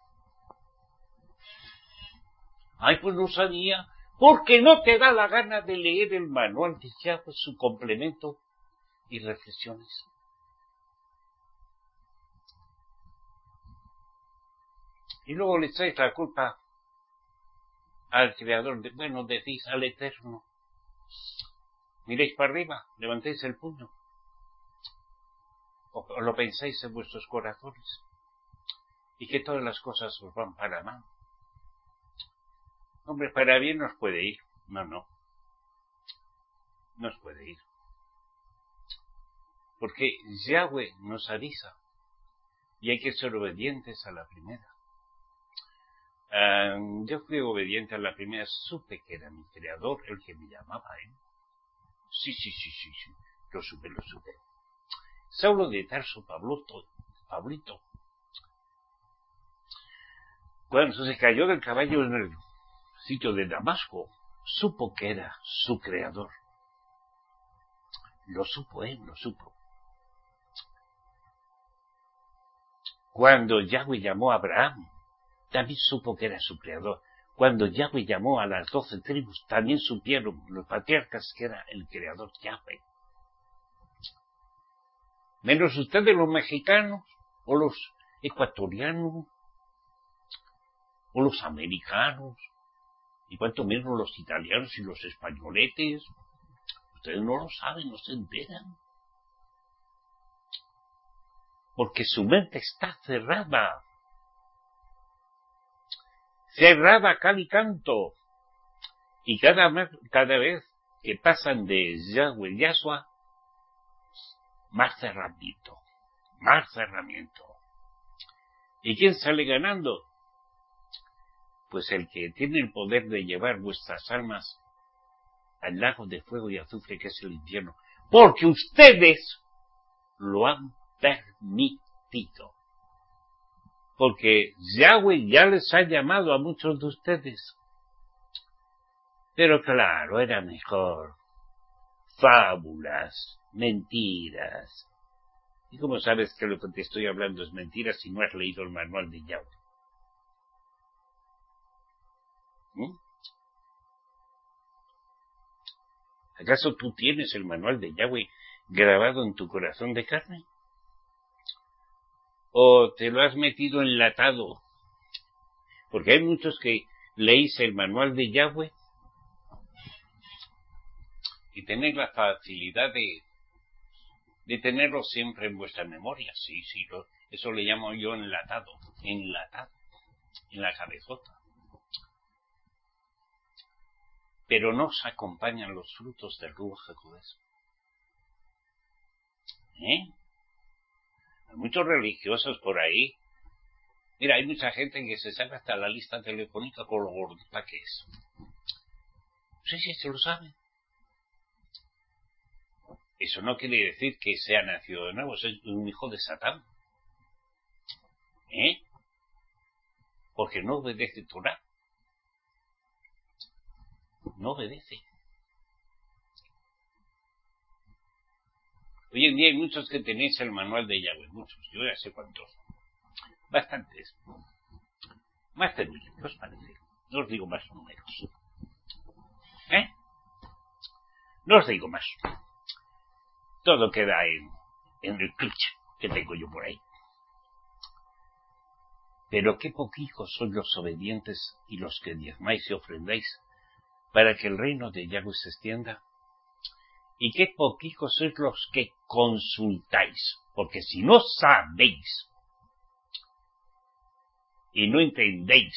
Ay, pues no sabía. Porque no te da la gana de leer el manual de Yahweh, su complemento y reflexiones. Y luego le echáis la culpa al Creador, decís al Eterno. Miréis para arriba, levantéis el puño. O lo pensáis en vuestros corazones. Y que todas las cosas os van para mal. Hombre, para bien nos puede ir. No os puede ir. Porque Yahweh nos avisa. Y hay que ser obedientes a la primera. Yo fui obediente a la primera, supe que era mi Creador el que me llamaba, Sí. Lo supe. Saulo de Tarso, Pablito, cuando se cayó del caballo en el sitio de Damasco, supo que era su Creador. Lo supo. Cuando Yahweh llamó a Abraham, también supo que era su Creador. Cuando Yahweh llamó a las 12 tribus, también supieron los patriarcas que era el Creador Yahweh. Menos ustedes, los mexicanos, o los ecuatorianos, o los americanos, y cuanto menos los italianos y los españoletes. Ustedes no lo saben, no se enteran. Porque su mente está cerrada. Cerrada cal y canto. Y cada vez que pasan de Yahweh Yahshua, más cerramiento. ¿Y quién sale ganando? Pues el que tiene el poder de llevar vuestras almas al lago de fuego y azufre que es el infierno. Porque ustedes lo han permitido. Porque Yahweh ya les ha llamado a muchos de ustedes. Pero claro, era mejor. Fábulas, mentiras, ¿Y cómo sabes que lo que te estoy hablando es mentira si no has leído el manual de Yahweh? ¿Acaso tú tienes el manual de Yahweh grabado en tu corazón de carne? ¿O te lo has metido enlatado? Porque hay muchos que leéis el manual de Yahweh y tenéis la facilidad de tenerlo siempre en vuestra memoria. Sí, eso le llamo yo enlatado, en la cabezota. Pero no os acompañan los frutos del Ruach HaKodesh. Hay muchos religiosos por ahí. Mira, hay mucha gente que se sabe hasta la lista telefónica con lo gordita que es. Sí, se lo sabe. Eso no quiere decir que sea nacido de nuevo, es un hijo de Satán. Porque no obedece Torah. No obedece. Hoy en día hay muchos que tenéis el manual de Yahweh, muchos, yo ya sé cuántos. Bastantes. Más de 1000, ¿qué os parece? No os digo más números. No os digo más. Todo queda en el cliché que tengo yo por ahí. Pero qué poquijos sois los obedientes y los que diezmáis y ofrendáis para que el reino de Yahweh se extienda. Y qué poquijos sois los que consultáis, porque si no sabéis y no entendéis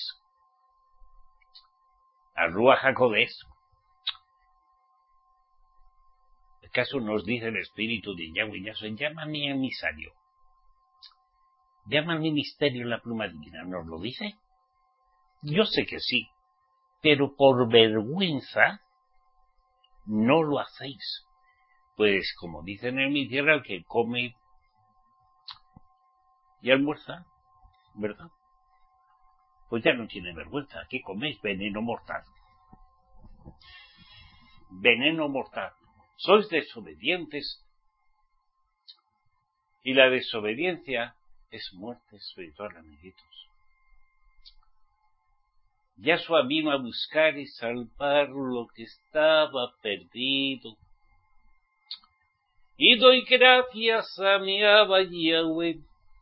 al Ruach HaKodesh, ¿acaso nos dice el Espíritu de Yahweh? Llama a mi emisario, llama al ministerio en la pluma divina, ¿nos lo dice? Yo sé que sí, pero por vergüenza no lo hacéis. Pues como dicen en mi tierra, el que come y almuerza, ¿verdad? Pues ya no tiene vergüenza. ¿Qué coméis? Veneno mortal. Veneno mortal. Sois desobedientes. Y la desobediencia es muerte espiritual, amiguitos. Yahshua vino a buscar y salvar lo que estaba perdido. Y doy gracias a mi Abba Yahweh,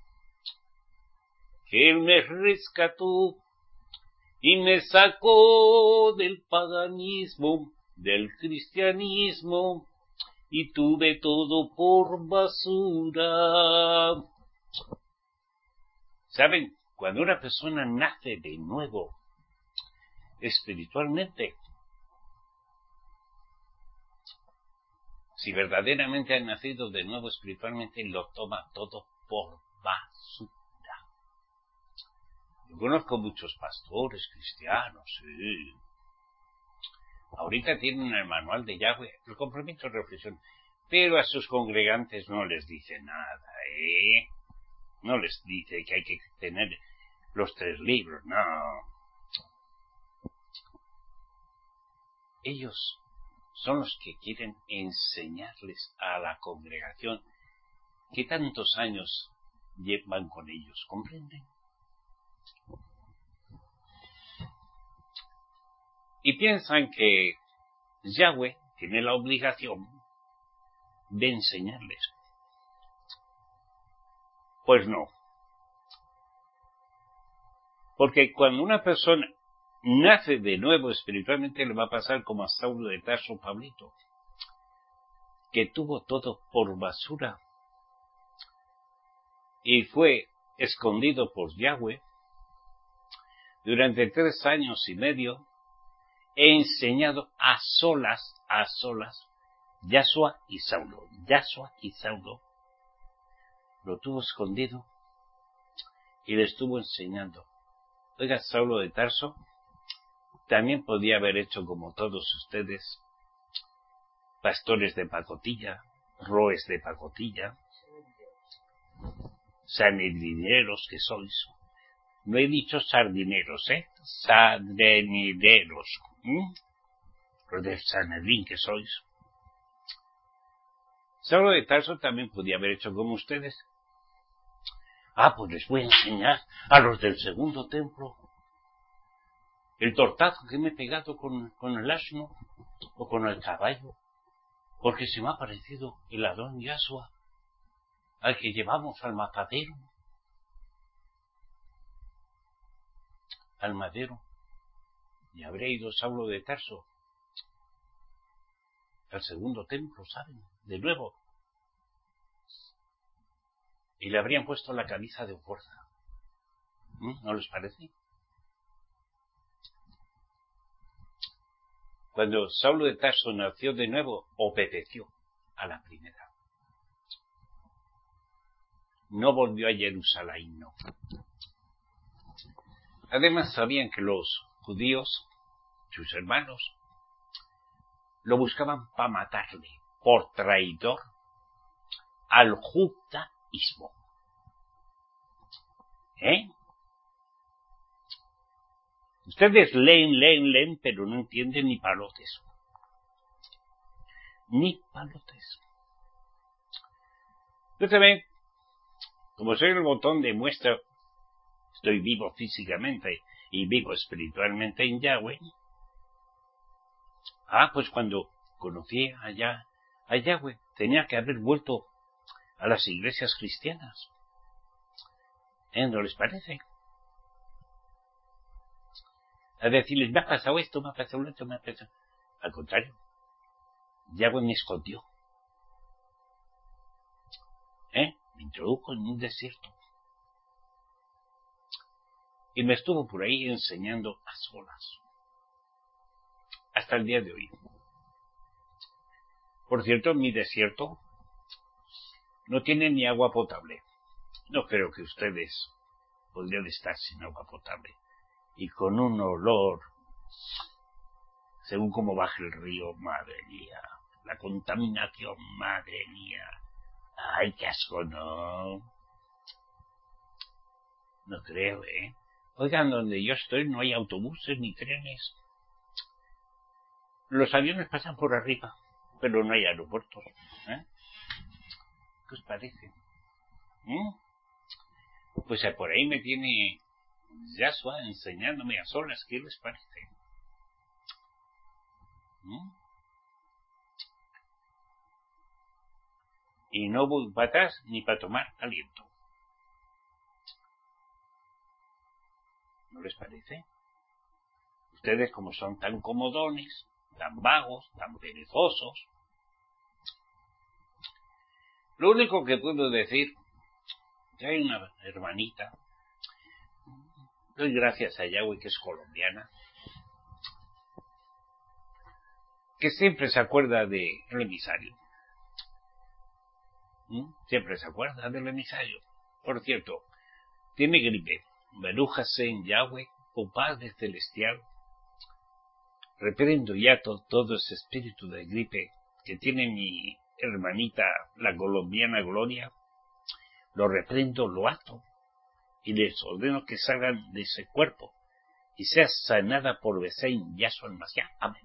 que Él me rescató y me sacó del paganismo, del cristianismo, y tuve todo por basura. ¿Saben? Cuando una persona nace de nuevo, espiritualmente, si verdaderamente ha nacido de nuevo espiritualmente, lo toma todo por basura. Yo conozco muchos pastores cristianos, sí. Ahorita tienen el manual de Yahweh, el compromiso de reflexión, pero a sus congregantes no les dice nada, No les dice que hay que tener los 3 libros, no. Ellos son los que quieren enseñarles a la congregación que tantos años llevan con ellos, ¿comprenden? Y piensan que Yahweh tiene la obligación de enseñarles. Pues no. Porque cuando una persona nace de nuevo espiritualmente, le va a pasar como a Saulo de Tarso, Pablito, que tuvo todo por basura y fue escondido por Yahweh durante 3 años y medio, he enseñado a solas, Yahshua y Saulo lo tuvo escondido y le estuvo enseñando. Oiga, Saulo de Tarso también podía haber hecho como todos ustedes, pastores de pacotilla, roes de pacotilla, sanedrineros que sois. No he dicho sardineros, sanedrineros. Los de Sanedrín que sois. Saulo de Tarso también podía haber hecho como ustedes. Pues les voy a enseñar a los del segundo templo el tortazo que me he pegado con el asno o con el caballo, porque se me ha parecido el Adón Yahshua al que llevamos al matadero, al madero, y habría ido Saulo de Tarso al segundo templo, ¿saben? De nuevo, y le habrían puesto la camisa de fuerza. ¿No les parece? Cuando Saulo de Tarso nació de nuevo, obedeció a la primera. No volvió a Jerusalén, no. Además sabían que los judíos, sus hermanos, lo buscaban para matarle por traidor al judaísmo. Ustedes leen, pero no entienden ni palotes. Ni palotes. Yo también, como soy el botón de muestra, estoy vivo físicamente y vivo espiritualmente en Yahweh. Pues cuando conocí a Yahweh, tenía que haber vuelto a las iglesias cristianas. ¿No les parece? A decirles, me ha pasado esto, me ha pasado lo otro, me ha pasado... Al contrario, Yahweh me escondió. Me introdujo en un desierto. Y me estuvo por ahí enseñando a solas. Hasta el día de hoy. Por cierto, mi desierto no tiene ni agua potable. No creo que ustedes podrían estar sin agua potable. Y con un olor, según cómo baje el río, madre mía. La contaminación, madre mía. Ay, qué asco, no. No creo, Oigan, donde yo estoy no hay autobuses ni trenes. Los aviones pasan por arriba, pero no hay aeropuertos. ¿Qué os parece? Pues por ahí me tiene Yahshua enseñándome a solas. ¿Qué les parece? Y no voy para atrás ni para tomar aliento. ¿No les parece? Ustedes, como son tan comodones, tan vagos, tan perezosos. Lo único que puedo decir, que hay una hermanita, doy gracias a Yahweh, que es colombiana, que siempre se acuerda del emisario. Siempre se acuerda del emisario. Por cierto, tiene gripe. Berújase en Yahweh, oh Padre Celestial. Reprendo ya todo ese espíritu de gripe que tiene mi hermanita, la colombiana Gloria. Lo reprendo, lo ato, y les ordeno que salgan de ese cuerpo y sea sanada por Besein Yahshua Mashiach. Amén.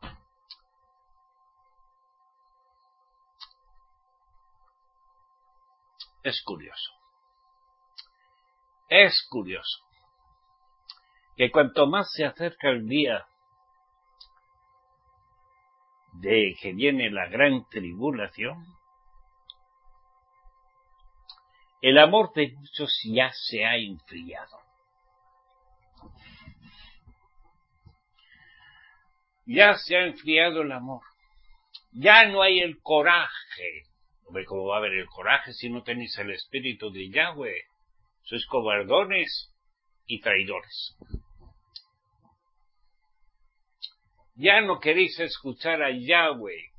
Es curioso que cuanto más se acerca el día de que viene la gran tribulación, el amor de muchos ya se ha enfriado. Ya se ha enfriado el amor. Ya no hay el coraje. ¿Cómo va a haber el coraje si no tenéis el espíritu de Yahweh? Sois cobardones y traidores. Ya no queréis escuchar a Yahweh.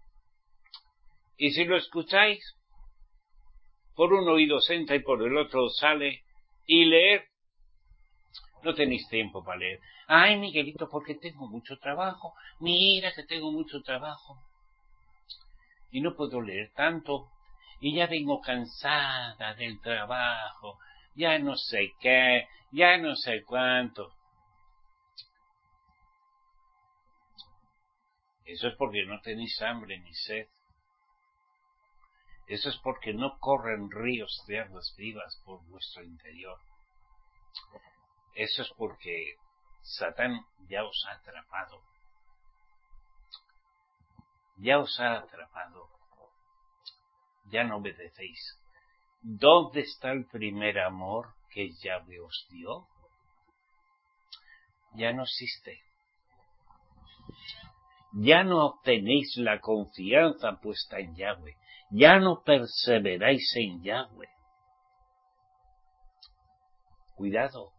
Y si lo escucháis, por un oído entra y por el otro sale, y leer, no tenéis tiempo para leer. Ay, Miguelito, porque tengo mucho trabajo. Mira que tengo mucho trabajo. Y no puedo leer tanto. Y ya vengo cansada del trabajo. Ya no sé qué, ya no sé cuánto. Eso es porque no tenéis hambre ni sed. Eso es porque no corren ríos de aguas vivas por vuestro interior. Eso es porque Satán ya os ha atrapado. Ya os ha atrapado. Ya no obedecéis. ¿Dónde está el primer amor que Yahweh os dio? Ya no existe. Ya no obtenéis la confianza puesta en Yahweh. Ya no perseveráis en Yahweh. Cuidado.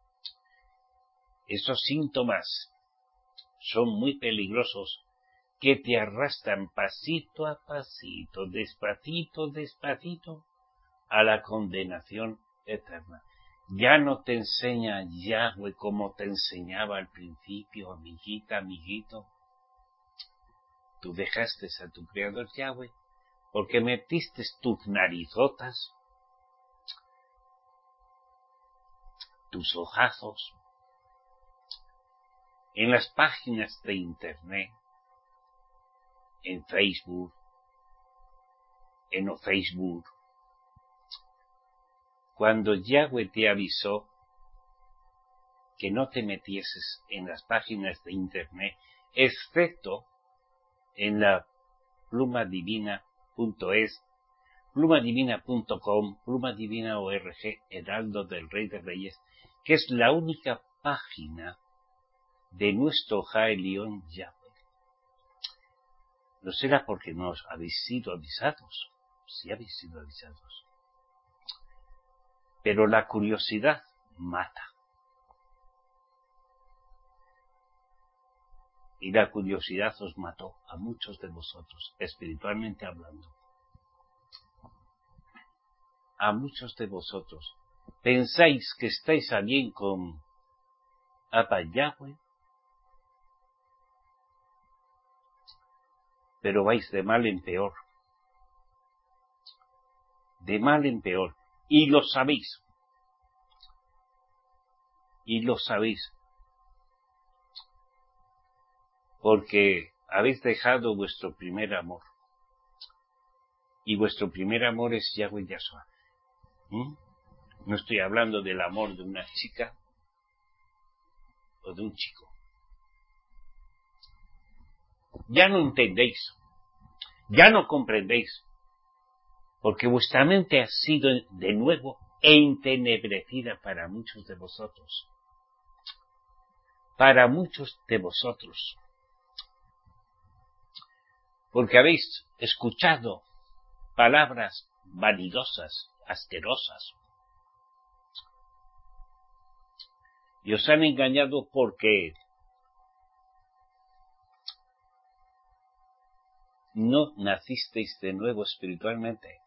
Esos síntomas son muy peligrosos, que te arrastran pasito a pasito, despacito, despacito, a la condenación eterna. Ya no te enseña Yahweh como te enseñaba al principio, amiguita, amiguito. Tú dejaste a tu Creador Yahweh porque metiste tus narizotas, tus ojazos, en las páginas de Internet, en Facebook, en Facebook, cuando Yahweh te avisó que no te metieses en las páginas de Internet, excepto en la plumadivina.es, plumadivina.com, plumadivina.org, Heraldo del Rey de Reyes, que es la única página de nuestro Jaelión Yahweh. No será porque no os habéis sido avisados, sí habéis sido avisados. Pero la curiosidad mata. Y la curiosidad os mató a muchos de vosotros, espiritualmente hablando. A muchos de vosotros. ¿Pensáis que estáis a bien con Abba Yahweh? Pero vais de mal en peor. De mal en peor. Y lo sabéis. Y lo sabéis. Porque habéis dejado vuestro primer amor. Y vuestro primer amor es Yahweh Yahshua. No estoy hablando del amor de una chica o de un chico. Ya no entendéis. Ya no comprendéis. Porque vuestra mente ha sido de nuevo entenebrecida para muchos de vosotros. Para muchos de vosotros. Porque habéis escuchado palabras vanidosas, asquerosas. Y os han engañado porque no nacisteis de nuevo espiritualmente.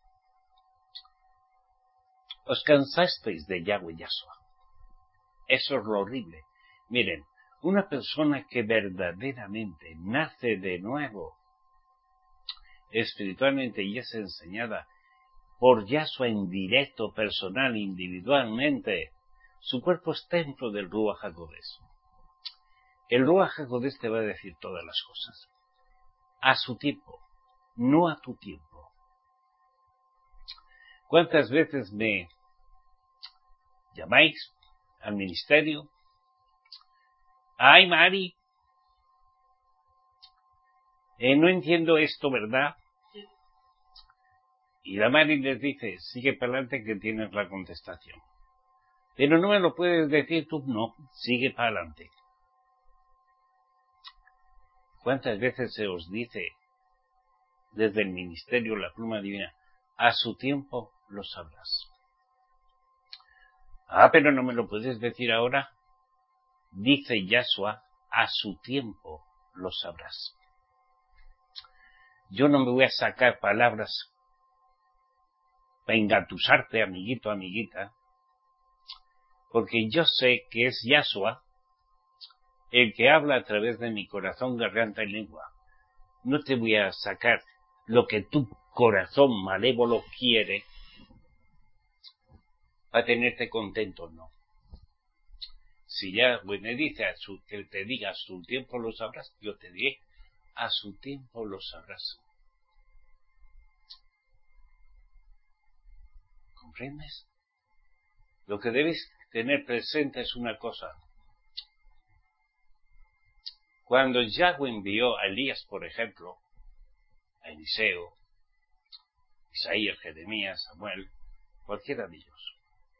Os cansasteis de Yahweh Yahshua. Eso es lo horrible. Miren, una persona que verdaderamente nace de nuevo espiritualmente y es enseñada por Yahshua en directo, personal, individualmente, su cuerpo es templo del Ruach HaKodesh. El Ruach HaKodesh te va a decir todas las cosas. A su tiempo, no a tu tiempo. ¿Cuántas veces me llamáis al ministerio? Ay, Mari, no entiendo esto, ¿verdad? Y la Mari les dice, sigue para adelante que tienes la contestación. Pero no me lo puedes decir tú, no, sigue para adelante. ¿Cuántas veces se os dice desde el ministerio, la pluma divina, a su tiempo lo sabrás? Ah, pero no me lo puedes decir ahora. Dice Yahshua, a su tiempo lo sabrás. Yo no me voy a sacar palabras para engatusarte, amiguito, amiguita, porque yo sé que es Yahshua el que habla a través de mi corazón, garganta y lengua. No te voy a sacar lo que tu corazón malévolo quiere para tenerte contento, no. Si Yahweh me dice que te diga a su tiempo lo sabrás, yo te diré a su tiempo lo sabrás. ¿Comprendes? Lo que debes tener presente es una cosa. Cuando Yahweh envió a Elías, por ejemplo, a Eliseo, Isaías, Jeremías, Samuel, cualquiera de ellos,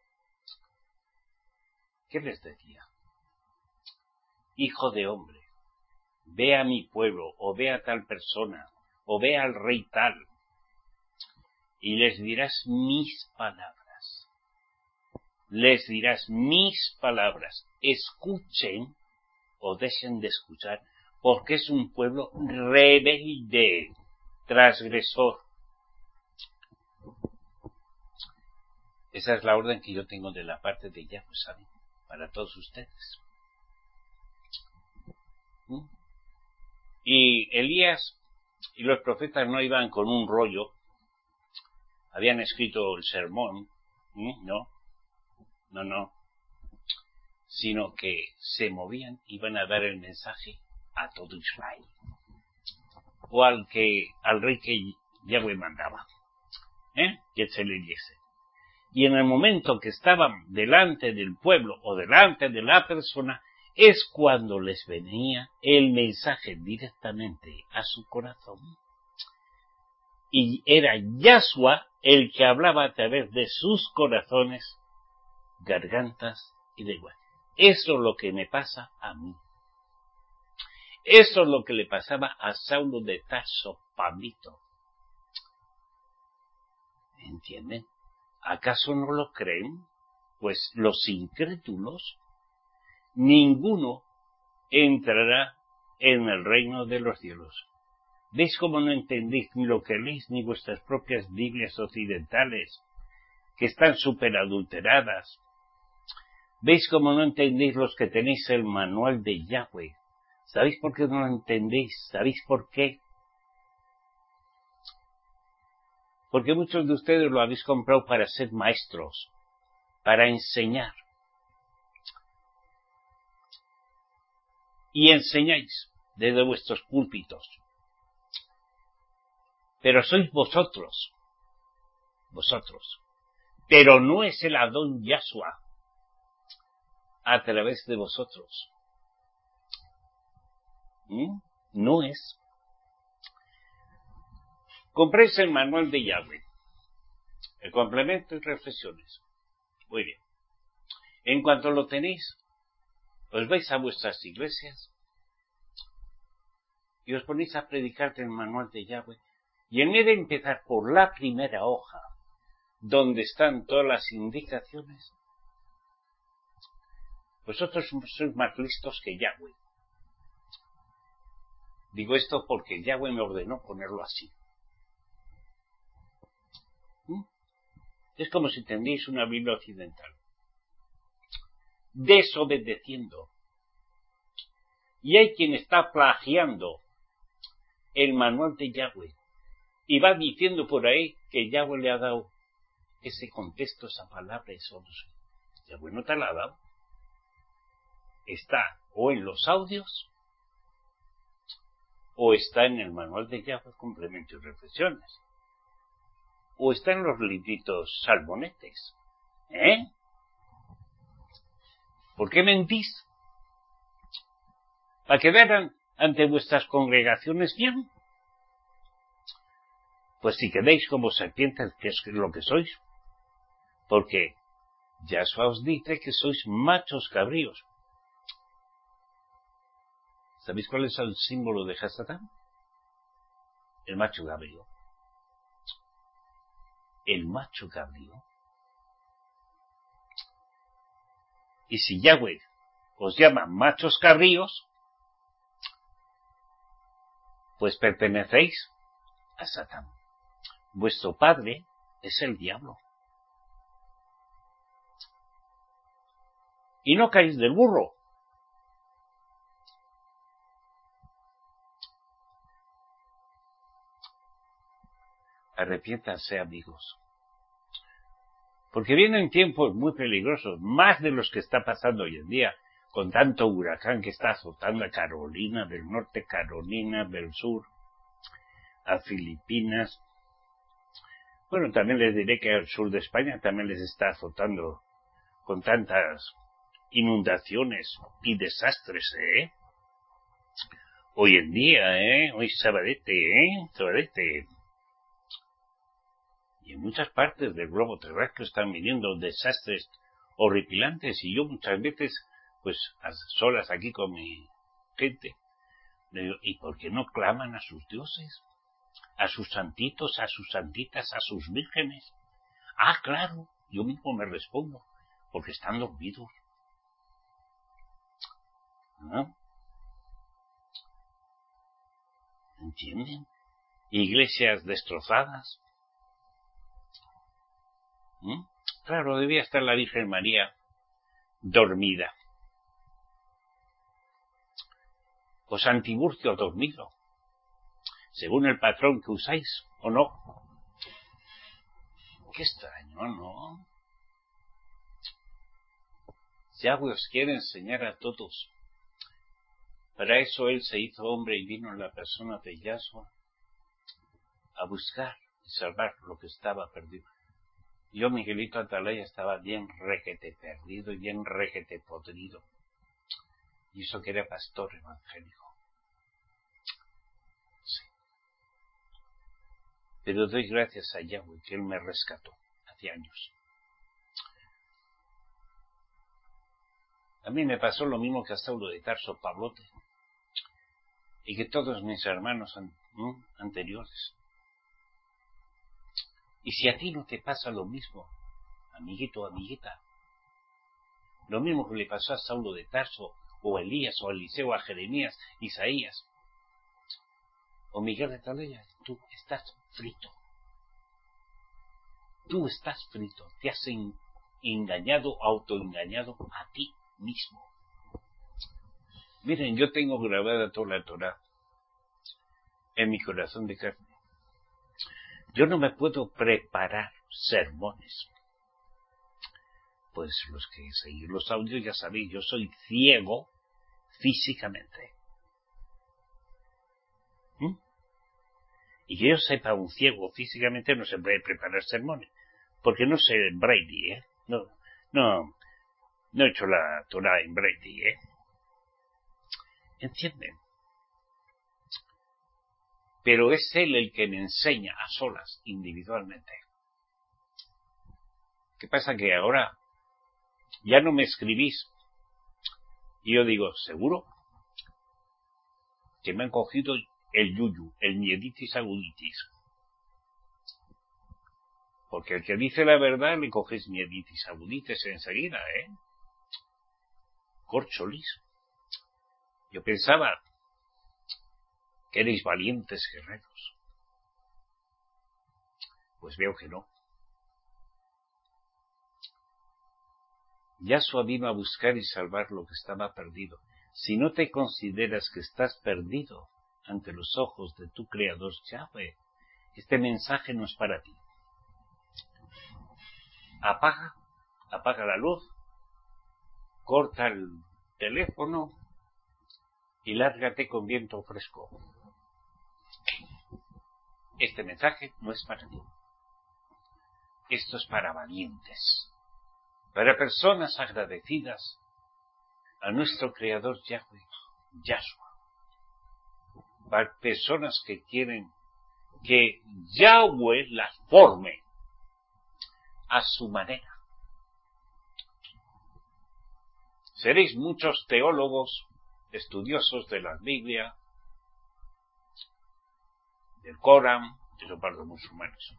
¿qué les decía? Hijo de hombre, ve a mi pueblo, o ve a tal persona, o ve al rey tal, y les dirás mis palabras. Les dirás mis palabras. Escuchen o dejen de escuchar, porque es un pueblo rebelde, transgresor. Esa es la orden que yo tengo de la parte de Yahweh, ¿saben? Para todos ustedes. Y Elías y los profetas no iban con un rollo, habían escrito el sermón, no, sino que se movían, iban a dar el mensaje a todo Israel, o al rey que Yahweh mandaba, que se le diese. Y en el momento que estaban delante del pueblo o delante de la persona, es cuando les venía el mensaje directamente a su corazón. Y era Yahshua el que hablaba a través de sus corazones, gargantas y lenguas. Eso es lo que me pasa a mí. Eso es lo que le pasaba a Saulo de Tarso, Pablito. ¿Entienden? ¿Acaso no lo creen? Pues los incrédulos, ninguno entrará en el reino de los cielos. ¿Veis cómo no entendéis ni lo que leéis ni vuestras propias Biblias occidentales, que están súper adulteradas? ¿Veis cómo no entendéis los que tenéis el manual de Yahweh? ¿Sabéis por qué no lo entendéis? ¿Sabéis por qué? Porque muchos de ustedes lo habéis comprado para ser maestros, para enseñar. Y enseñáis desde vuestros púlpitos. Pero sois vosotros. Pero no es el Adón Yahshua a través de vosotros. No es. Compréis el manual de Yahweh, el complemento y reflexiones. Muy bien. En cuanto lo tenéis, os vais a vuestras iglesias y os ponéis a predicar del manual de Yahweh. Y en vez de empezar por la primera hoja, donde están todas las indicaciones, vosotros sois más listos que Yahweh. Digo esto porque Yahweh me ordenó ponerlo así. Es como si tendríais una Biblia occidental. Desobedeciendo. Y hay quien está plagiando el manual de Yahweh. Y va diciendo por ahí que Yahweh le ha dado ese contexto, esa palabra, eso. Yahweh no te la ha dado. Está o en los audios o está en el manual de Yahweh, complemento y reflexiones. O está en los libritos salmonetes. ¿Por qué mentís? ¿Para que vean ante vuestras congregaciones bien? Pues si quedéis como serpientes, que es lo que sois. Porque Yahshua os dice que sois machos cabríos. ¿Sabéis cuál es el símbolo de Hasatán? El macho cabrío. El macho cabrío. Y si Yahweh os llama machos cabríos, pues pertenecéis a Satán. Vuestro padre es el diablo. Y no caéis del burro. Arrepiéntanse, amigos. Porque vienen tiempos muy peligrosos, más de los que está pasando hoy en día, con tanto huracán que está azotando a Carolina del Norte, Carolina del Sur, a Filipinas, Bueno, también les diré que al sur de España también les está azotando con tantas inundaciones y desastres, Hoy en día, hoy Sabadete, y en muchas partes del globo terráqueo están viniendo desastres horripilantes, y yo muchas veces, pues, a solas aquí con mi gente, le digo, ¿y por qué no claman a sus dioses? A sus santitos, a sus santitas, a sus vírgenes. Ah, claro, yo mismo me respondo, porque están dormidos. ¿No? ¿Entienden? Iglesias destrozadas. Claro, debía estar la Virgen María dormida. O San Tiburcio dormido, según el patrón que usáis, ¿o no? Qué extraño, ¿no? Yahweh os quiere enseñar a todos. Para eso Él se hizo hombre y vino en la persona de Yahshua a buscar y salvar lo que estaba perdido. Yo, Miguelito Atalaya, estaba bien requete perdido y bien requete podrido. Y eso que era pastor evangélico. Sí. Pero doy gracias a Yahweh que Él me rescató hace años. A mí me pasó lo mismo que a Saulo de Tarso, Pablote, y que todos mis hermanos anteriores. Y si a ti no te pasa lo mismo, amiguito, amiguita, lo mismo que le pasó a Saulo de Tarso, o a Elías, o a Eliseo, a Jeremías, Isaías, o Miguel de Talaya, tú estás frito. Tú estás frito, te has engañado, autoengañado a ti mismo. Miren, yo tengo grabada toda la Torá en mi corazón de carne. Yo no me puedo preparar sermones. Pues los que seguís los audios ya sabéis, yo soy ciego físicamente. Y que yo sepa, un ciego físicamente no se puede preparar sermones. Porque no sé Brady, No he hecho la Torah en Brady, ¿Entienden? Pero es Él el que me enseña a solas, individualmente. ¿Qué pasa? Que ahora ya no me escribís. Y yo digo, ¿seguro? Que me han cogido el yuyu, el mieditis aguditis. Porque el que dice la verdad le coges mieditis aguditis enseguida, Corcholis. Yo pensaba que erais valientes guerreros. Pues veo que no. Yahshua vino a buscar y salvar lo que estaba perdido. Si no te consideras que estás perdido ante los ojos de tu Creador Yahweh, este mensaje no es para ti. Apaga la luz, corta el teléfono y lárgate con viento fresco. Este mensaje no es para ti. Esto es para valientes, para personas agradecidas a nuestro Creador Yahweh, Yahshua, para personas que quieren que Yahweh las forme a su manera. Seréis muchos teólogos, estudiosos de la Biblia, del Corán, eso para los musulmanes.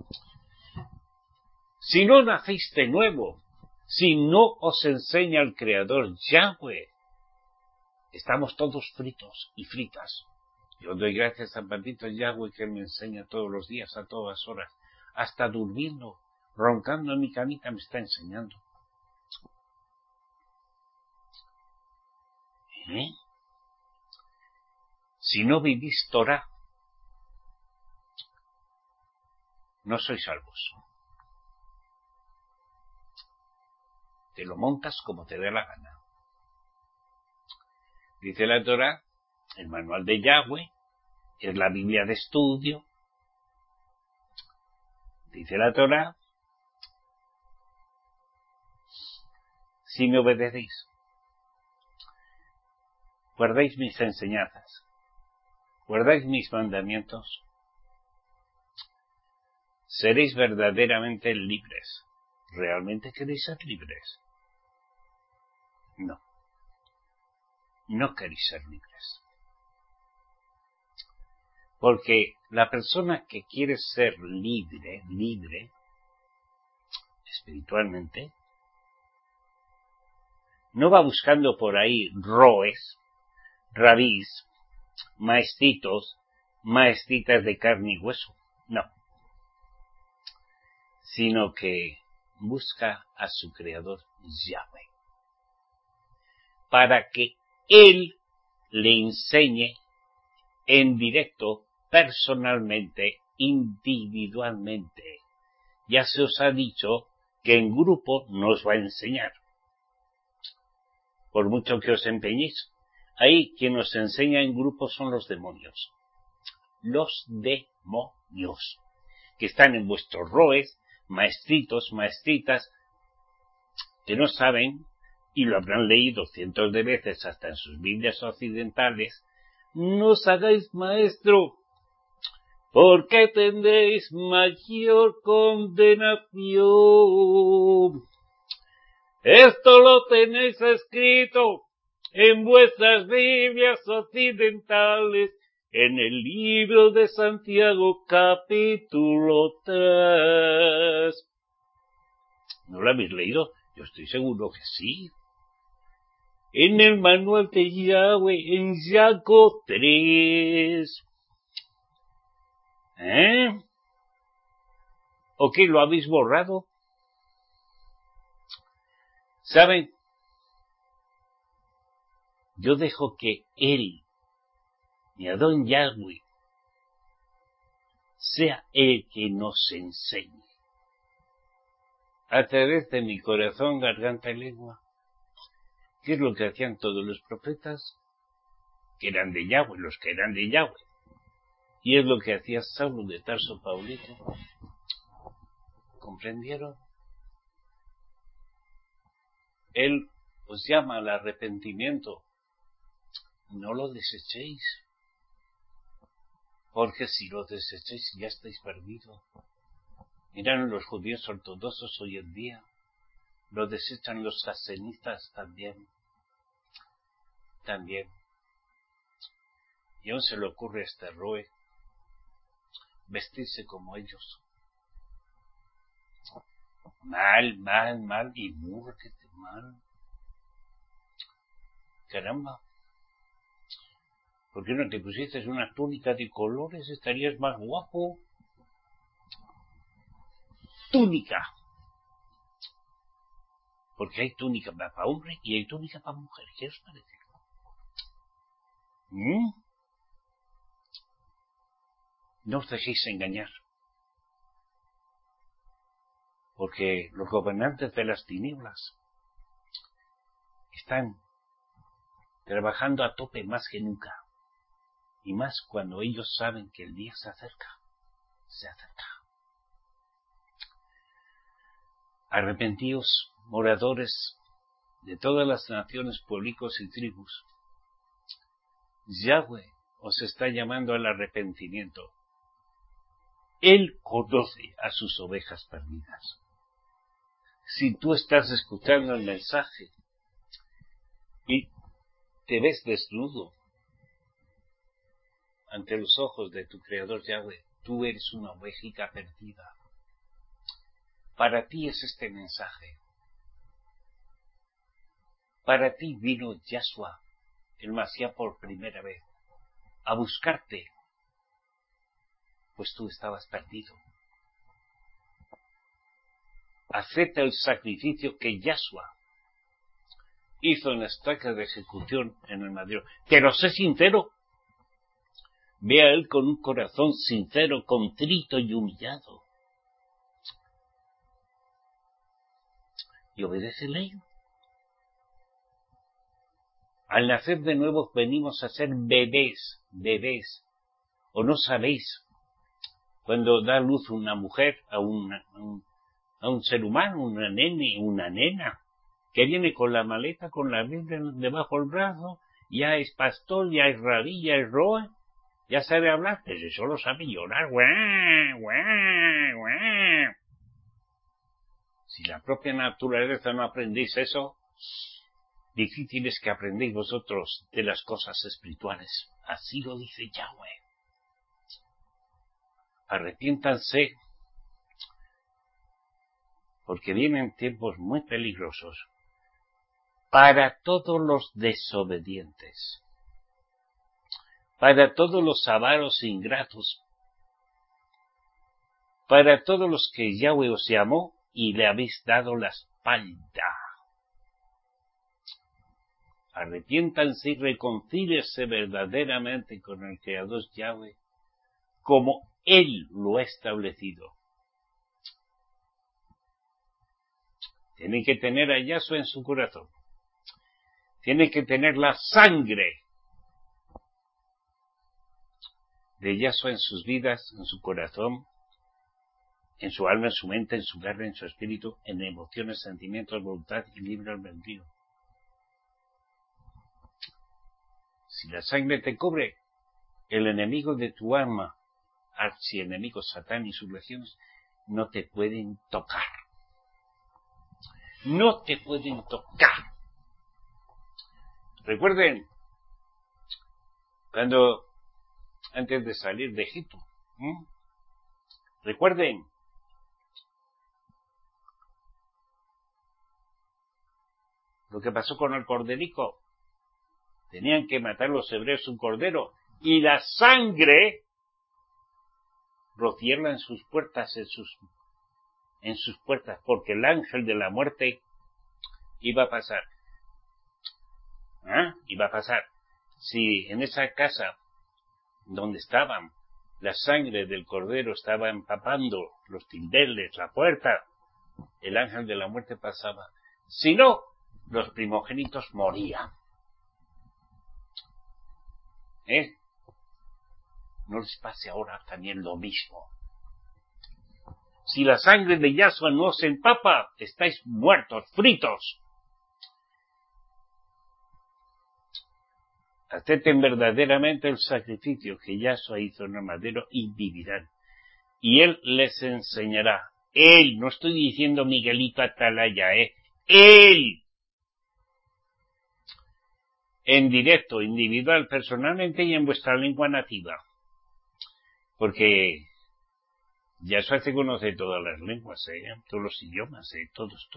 Si no nacéis de nuevo, si no os enseña el Creador Yahweh, estamos todos fritos y fritas. Yo doy gracias al bendito Yahweh que me enseña todos los días, a todas horas, hasta durmiendo, roncando en mi camita me está enseñando. Si no vivís Torah, no sois salvos. Te lo montas como te dé la gana. Dice la Torah, el manual de Yahweh, es la Biblia de estudio dice la Torá, si me obedecéis, guardáis mis enseñanzas, guardáis mis mandamientos, seréis verdaderamente libres. ¿Realmente queréis ser libres? No, no queréis ser libres. Porque la persona que quiere ser libre, espiritualmente, no va buscando por ahí roes, rabís, maestritos, maestritas de carne y hueso. No. Sino que busca a su Creador Yahweh, para que Él le enseñe en directo, personalmente, individualmente. Ya se os ha dicho que en grupo no os va a enseñar, por mucho que os empeñéis. Ahí quien os enseña en grupo son los demonios. Los demonios, que están en vuestros roes, maestritos, maestritas, que no saben, y lo habrán leído cientos de veces hasta en sus Biblias occidentales, no os hagáis maestro, porque tendréis mayor condenación. Esto lo tenéis escrito en vuestras Biblias occidentales, en el libro de Santiago, capítulo 3. ¿No lo habéis leído? Yo estoy seguro que sí. En el manual de Yahweh, en Santiago 3. ¿O qué, lo habéis borrado? ¿Saben? Yo dejo que Él, mi Adón Yahweh, sea el que nos enseñe, a través de mi corazón, garganta y lengua, qué es lo que hacían todos los profetas, que eran de Yahweh, los que eran de Yahweh. Y es lo que hacía Saulo de Tarso Paulito. ¿Comprendieron? Él os llama al arrepentimiento. No lo desechéis. Porque si lo desechéis ya estáis perdidos. Miran los judíos ortodoxos hoy en día. Lo desechan los jasenitas también. Y aún se le ocurre a este Roe vestirse como ellos. Mal, y muy mal. Caramba. ¿Por qué no te pusiste una túnica de colores? Estarías más guapo. Túnica. Porque hay túnica para hombre y hay túnica para mujer. ¿Qué os parece? No os dejéis engañar. Porque los gobernantes de las tinieblas están trabajando a tope más que nunca. Y más cuando ellos saben que el día se acerca. Arrepentíos, moradores de todas las naciones, pueblicos y tribus. Yahweh os está llamando al arrepentimiento. Él conoce a sus ovejas perdidas. Si tú estás escuchando el mensaje y te ves desnudo ante los ojos de tu Creador Yahweh, tú eres una ovejita perdida. Para ti es este mensaje. Para ti vino Yahshua, el Mashiach, por primera vez, a buscarte, pues tú estabas perdido. Acepta el sacrificio que Yahshua hizo en la estaca de ejecución en el madero. Pero sé sincero. Ve a Él con un corazón sincero, contrito y humillado. Y obedécele. Al nacer de nuevo venimos a ser bebés. ¿O no sabéis cuando da luz una mujer a un ser humano, una nena, que viene con la maleta, con la Biblia debajo del brazo, ya es pastor, ya es rabí, ya es roa, ya sabe hablar, pero solo sabe llorar. Si la propia naturaleza no aprendéis eso, difícil es que aprendéis vosotros de las cosas espirituales. Así lo dice Yahweh. Arrepiéntanse, porque vienen tiempos muy peligrosos para todos los desobedientes, para todos los avaros e ingratos, para todos los que Yahweh os llamó y le habéis dado la espalda. Arrepiéntanse y reconcíliense verdaderamente con el Creador Yahweh, como Él lo ha establecido. Tienen que tener a Yahshua en su corazón. Tienen que tener la sangre de Yahshua en sus vidas, en su corazón, en su alma, en su mente, en su carne, en su espíritu, en emociones, sentimientos, voluntad y libre albedrío. Si la sangre te cubre, el enemigo de tu alma, archienemigo Satán y sus legiones, no te pueden tocar. No te pueden tocar. Recuerden, cuando, antes de salir de Egipto, recuerden, lo que pasó con el corderico. Tenían que matar los hebreos un cordero y la sangre rociarla en sus puertas, en sus puertas, porque el ángel de la muerte iba a pasar. Iba a pasar. Si en esa casa donde estaban, la sangre del cordero estaba empapando los tindeles, la puerta, el ángel de la muerte pasaba. Si no, los primogénitos morían. No les pase ahora también lo mismo. Si la sangre de Yahshua no os empapa, estáis muertos, fritos. Acepten verdaderamente el sacrificio que Yahshua hizo en el madero y vivirán. Y Él les enseñará. Él, no estoy diciendo Miguelito Atalaya, Él. En directo, individual, personalmente y en vuestra lengua nativa. Porque Yahshua se conoce todas las lenguas, todos los idiomas, todos.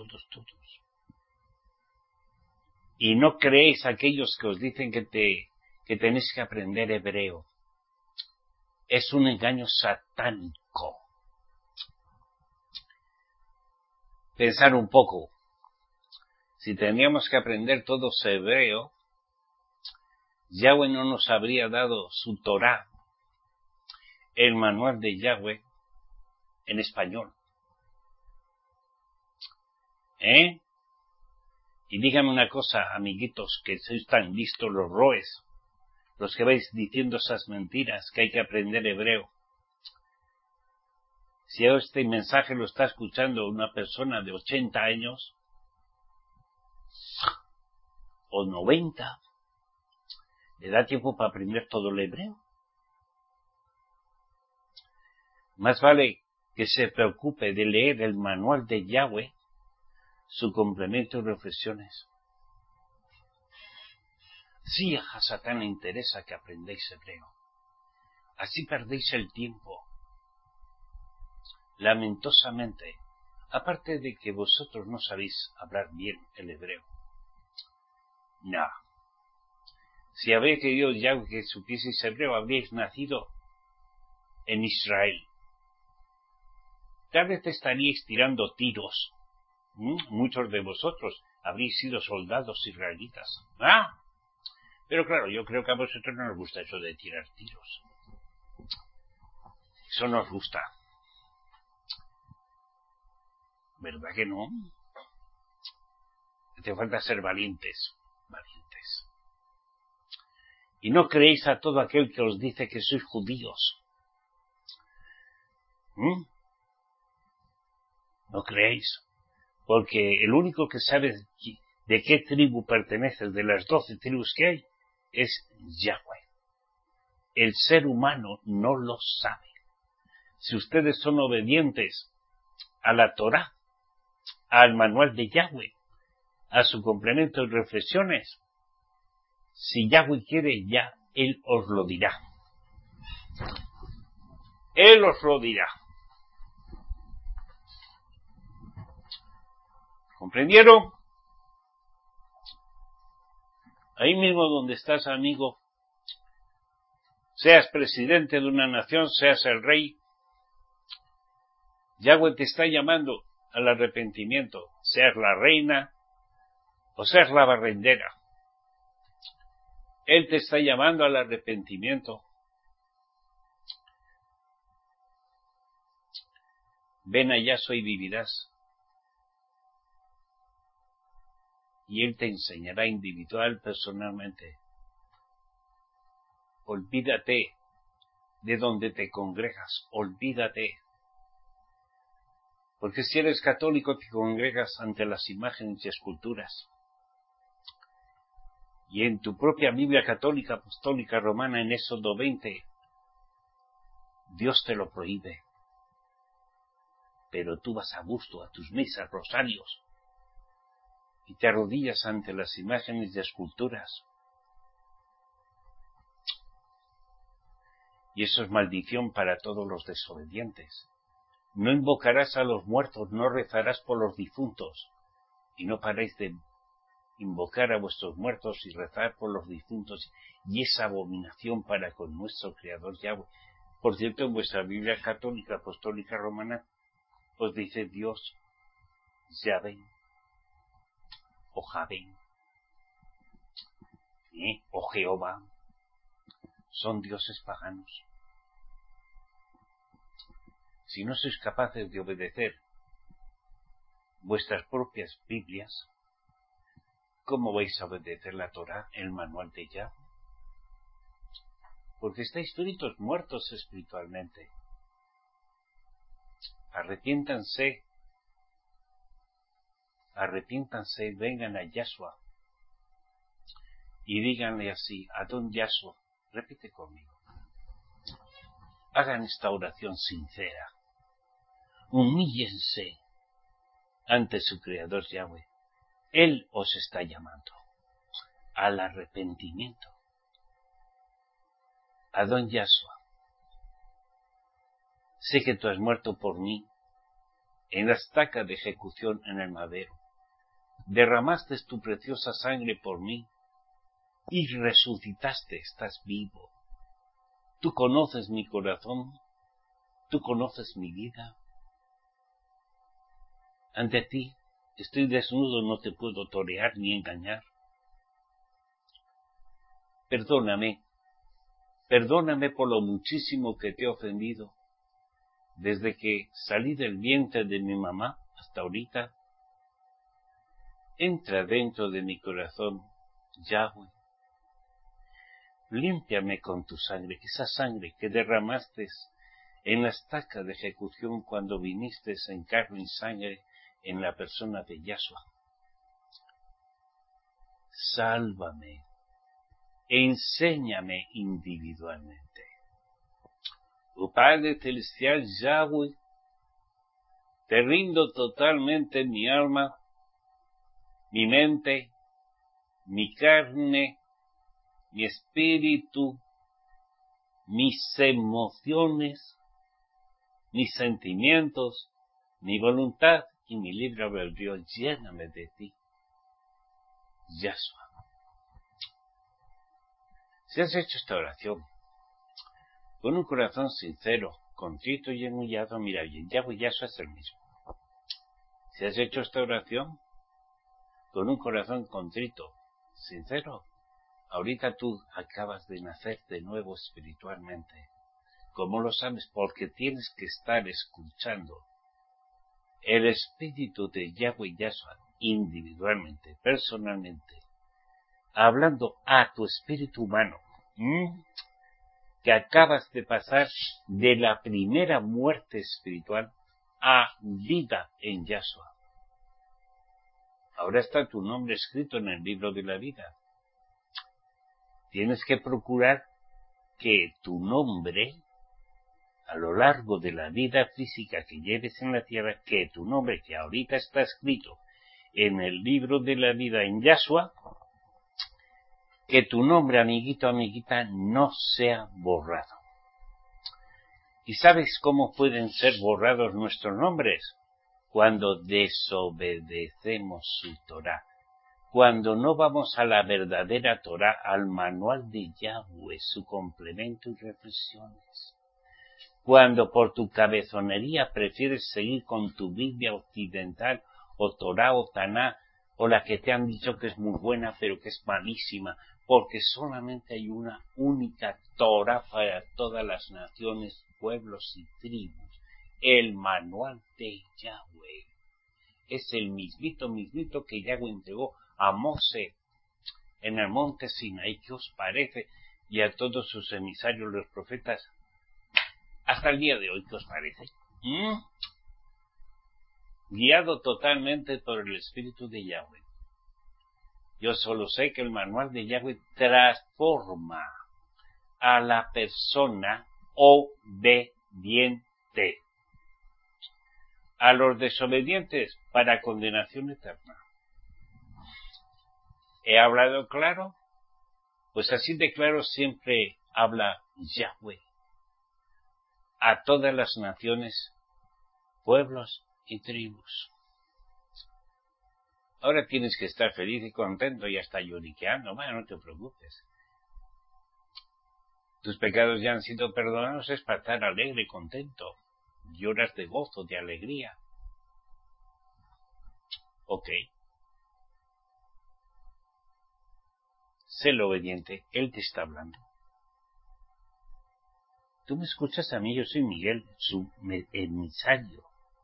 Y no creéis aquellos que os dicen que tenéis que aprender hebreo. Es un engaño satánico. Pensar un poco. Si teníamos que aprender todos hebreo, Yahweh no nos habría dado su Torá, el manual de Yahweh, en español. Y díganme una cosa, amiguitos, que sois tan listos los roes, los que vais diciendo esas mentiras, que hay que aprender hebreo. Si este mensaje lo está escuchando una persona de 80 años, o 90, ¿le da tiempo para aprender todo el hebreo? Más vale que se preocupe de leer el manual de Yahweh, su complemento y reflexiones. Sí, a Satán le interesa que aprendáis hebreo. Así perdéis el tiempo. Lamentosamente, aparte de que vosotros no sabéis hablar bien el hebreo. No. Si habría querido Yahweh que supieseis hebreo, habríais nacido en Israel. Tal vez estaríais tirando tiros. Muchos de vosotros habréis sido soldados israelitas. Pero claro, yo creo que a vosotros no os gusta eso de tirar tiros. Eso no os gusta. ¿Verdad que no? Hace falta ser valientes. Y no creéis a todo aquel que os dice que sois judíos. ¿No creéis? Porque el único que sabe de qué tribu pertenece de las 12 tribus que hay es Yahweh. El ser humano no lo sabe. Si ustedes son obedientes a la Torá, al manual de Yahweh, a su complemento y reflexiones, si Yahweh quiere, ya Él os lo dirá. Él os lo dirá. ¿Comprendieron? Ahí mismo donde estás, amigo, seas presidente de una nación, seas el rey, Yahweh te está llamando al arrepentimiento, seas la reina o seas la barrendera. Él te está llamando al arrepentimiento. Ven a Yahshua y vivirás. Y Él te enseñará individual, personalmente. Olvídate de donde te congregas, olvídate. Porque si eres católico te congregas ante las imágenes y esculturas. Y en tu propia Biblia católica, apostólica, romana, en Éxodo 20, Dios te lo prohíbe. Pero tú vas a gusto a tus misas, rosarios, y te arrodillas ante las imágenes y esculturas. Y eso es maldición para todos los desobedientes. No invocarás a los muertos, no rezarás por los difuntos, y no paréis de invocar a vuestros muertos y rezar por los difuntos, y esa abominación para con nuestro Creador Yahweh. Por cierto, en vuestra Biblia católica, apostólica, romana, os dice Dios, Yahvé, o Javé, o Jehová, son dioses paganos. Si no sois capaces de obedecer vuestras propias Biblias, ¿cómo vais a obedecer la Torá, el manual de Yahweh? Porque estáis toditos muertos espiritualmente. Arrepiéntanse, vengan a Yahshua y díganle así, Adón Yahshua, repite conmigo. Hagan esta oración sincera. Humíllense ante su Creador Yahweh. Él os está llamando al arrepentimiento. Adón Yahshua, sé que tú has muerto por mí en la estaca de ejecución en el madero. Derramaste tu preciosa sangre por mí y resucitaste, estás vivo. Tú conoces mi corazón, tú conoces mi vida. Ante ti estoy desnudo, no te puedo torear ni engañar. Perdóname por lo muchísimo que te he ofendido, desde que salí del vientre de mi mamá hasta ahorita. Entra dentro de mi corazón, Yahweh. Límpiame con tu sangre, esa sangre que derramaste en la estaca de ejecución cuando viniste en carne y sangre en la persona de Yahshua. Sálvame, enséñame individualmente. Oh Padre Celestial Yahweh, te rindo totalmente mi alma, mi mente, mi carne, mi espíritu, mis emociones, mis sentimientos, mi voluntad y mi libre albedrío. Lléname de ti, Yahshua. Si has hecho esta oración con un corazón sincero, contrito y humillado, mira bien, Yahweh Yahshua es el mismo. Si has hecho esta oración con un corazón contrito, sincero, ahorita tú acabas de nacer de nuevo espiritualmente. ¿Cómo lo sabes? Porque tienes que estar escuchando el espíritu de Yahweh Yahshua individualmente, personalmente, hablando a tu espíritu humano, que acabas de pasar de la primera muerte espiritual a vida en Yahshua. Ahora está tu nombre escrito en el libro de la vida. Tienes que procurar que tu nombre, a lo largo de la vida física que lleves en la tierra, que tu nombre, que ahorita está escrito en el libro de la vida en Yahshua, que tu nombre, amiguito, amiguita, no sea borrado. ¿Y sabes cómo pueden ser borrados nuestros nombres? Cuando desobedecemos su Torá. Cuando no vamos a la verdadera Torá, al manual de Yahweh, su complemento y reflexiones. Cuando por tu cabezonería prefieres seguir con tu Biblia occidental, o Torá o Taná, o la que te han dicho que es muy buena pero que es malísima, porque solamente hay una única Torá para todas las naciones, pueblos y tribus, el manual de Yahweh. Es el mismito que Yahweh entregó a Moshe en el monte Sinaí. ¿Qué os parece? Y a todos sus emisarios, los profetas, hasta el día de hoy. ¿Qué os parece? Guiado totalmente por el Espíritu de Yahweh. Yo solo sé que el manual de Yahweh transforma a la persona obediente. A los desobedientes para condenación eterna. ¿He hablado claro? Pues así de claro siempre habla Yahweh a todas las naciones, pueblos y tribus. Ahora tienes que estar feliz y contento y hasta lloriqueando. Bueno, no te preocupes. Tus pecados ya han sido perdonados, es para estar alegre y contento. Lloras de gozo, de alegría. Ok. Sé lo obediente, Él te está hablando. Tú me escuchas a mí, yo soy Miguel, su emisario.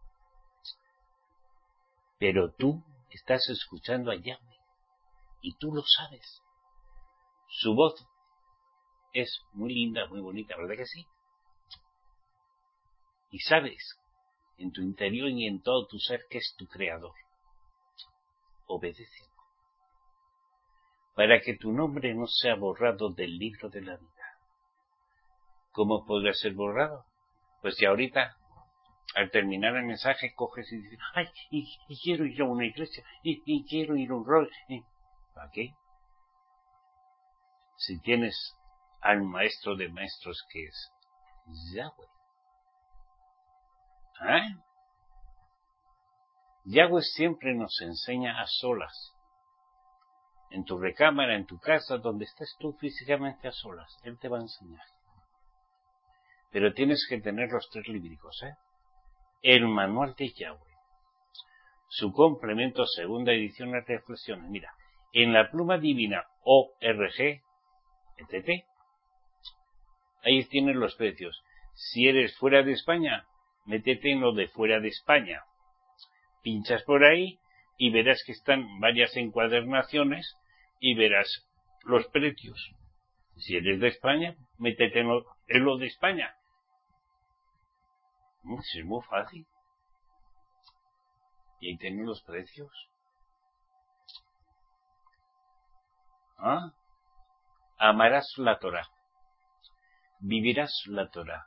Pero tú estás escuchando a Yahweh, y tú lo sabes. Su voz es muy linda, muy bonita, ¿verdad que sí? Y sabes, en tu interior y en todo tu ser, que es tu creador. Obedece. Para que tu nombre no sea borrado del libro de la vida. ¿Cómo podrá ser borrado? Pues si ahorita, al terminar el mensaje, coges y dices, ay, y quiero ir a una iglesia, y quiero ir a un rol. ¿Para qué? Si tienes al maestro de maestros, que es Yahweh. Yahweh siempre nos enseña a solas. En tu recámara, en tu casa, donde estés tú físicamente a solas. Él te va a enseñar. Pero tienes que tener los 3 líbricos, El manual de Yahweh. Su complemento, segunda edición, las reflexiones. Mira, en la pluma divina ORG, etc. Ahí tienes los precios. Si eres fuera de España, métete en lo de fuera de España. Pinchas por ahí y verás que están varias encuadernaciones y verás los precios. Si eres de España, métete en lo de España. Es muy fácil. Y ahí tienen los precios. Amarás la Torá. Vivirás la Torá.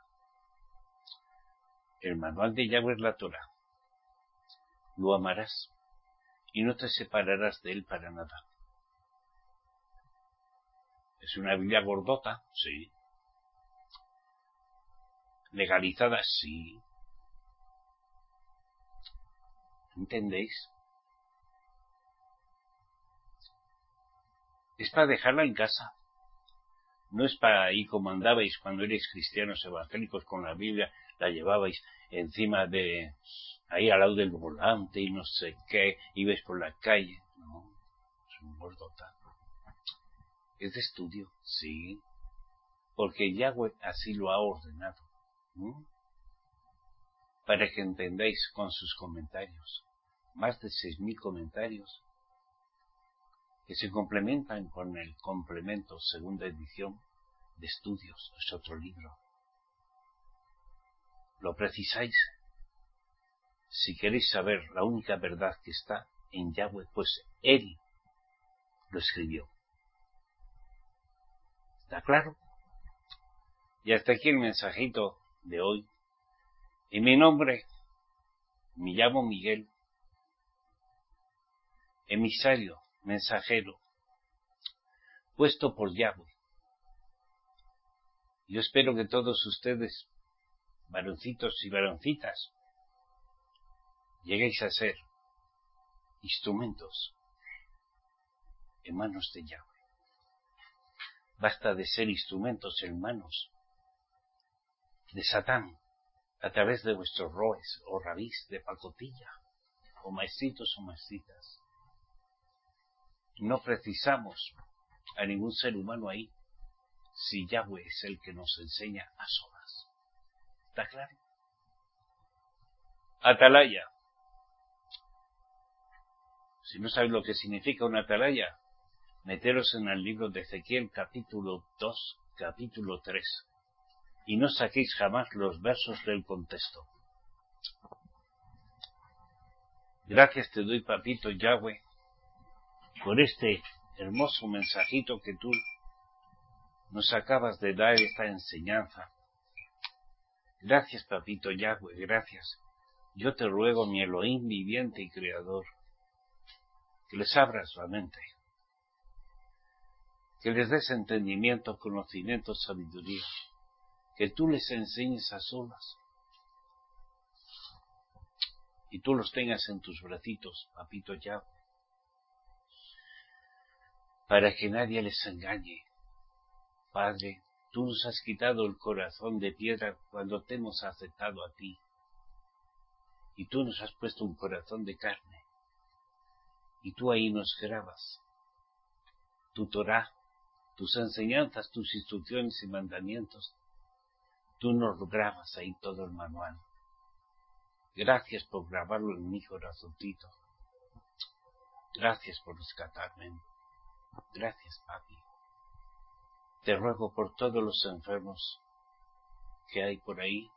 El manual de Yahweh es la Torá. Lo amarás y no te separarás de él para nada. Es una Biblia gordota, sí. Legalizada, sí. ¿Entendéis? Es para dejarla en casa. No es para ir como andabais cuando erais cristianos evangélicos con la Biblia, la llevabais encima de ahí al lado del volante y no sé qué, ibais por la calle. No, es un gordota. Es de estudio, sí, porque Yahweh así lo ha ordenado. Para que entendáis con sus comentarios, más de 6.000 comentarios, que se complementan con el complemento segunda edición de estudios, es otro libro. ¿Lo precisáis? Si queréis saber la única verdad que está en Yahweh, pues Él lo escribió. ¿Está claro? Y hasta aquí el mensajito de hoy. Y mi nombre, me llamo Miguel, emisario, mensajero, puesto por Yahweh. Yo espero que todos ustedes, varoncitos y varoncitas, lleguéis a ser instrumentos en manos de Yahweh. Basta de ser instrumentos en manos de Satán, a través de vuestros roes o rabís de pacotilla, o maestritos o maestritas. No precisamos a ningún ser humano ahí, si Yahweh es el que nos enseña a solas. ¿Está claro? Atalaya. Si no sabéis lo que significa una atalaya, meteros en el libro de Ezequiel capítulo 2, capítulo 3, y no saquéis jamás los versos del contexto. Gracias te doy, papito Yahweh, por este hermoso mensajito que tú nos acabas de dar, esta enseñanza. Gracias, papito Yahweh, gracias. Yo te ruego, mi Elohim viviente y creador, que les abras la mente, que les des entendimiento, conocimiento, sabiduría, que tú les enseñes a solas y tú los tengas en tus bracitos, papito Yahweh, para que nadie les engañe. Padre, tú nos has quitado el corazón de piedra cuando te hemos aceptado a ti, y tú nos has puesto un corazón de carne, y tú ahí nos grabas tu Torah, tus enseñanzas, tus instrucciones y mandamientos. Tú nos grabas ahí todo el manual. Gracias por grabarlo en mi corazoncito. Gracias por rescatarme. Gracias, papi. Te ruego por todos los enfermos que hay por ahí.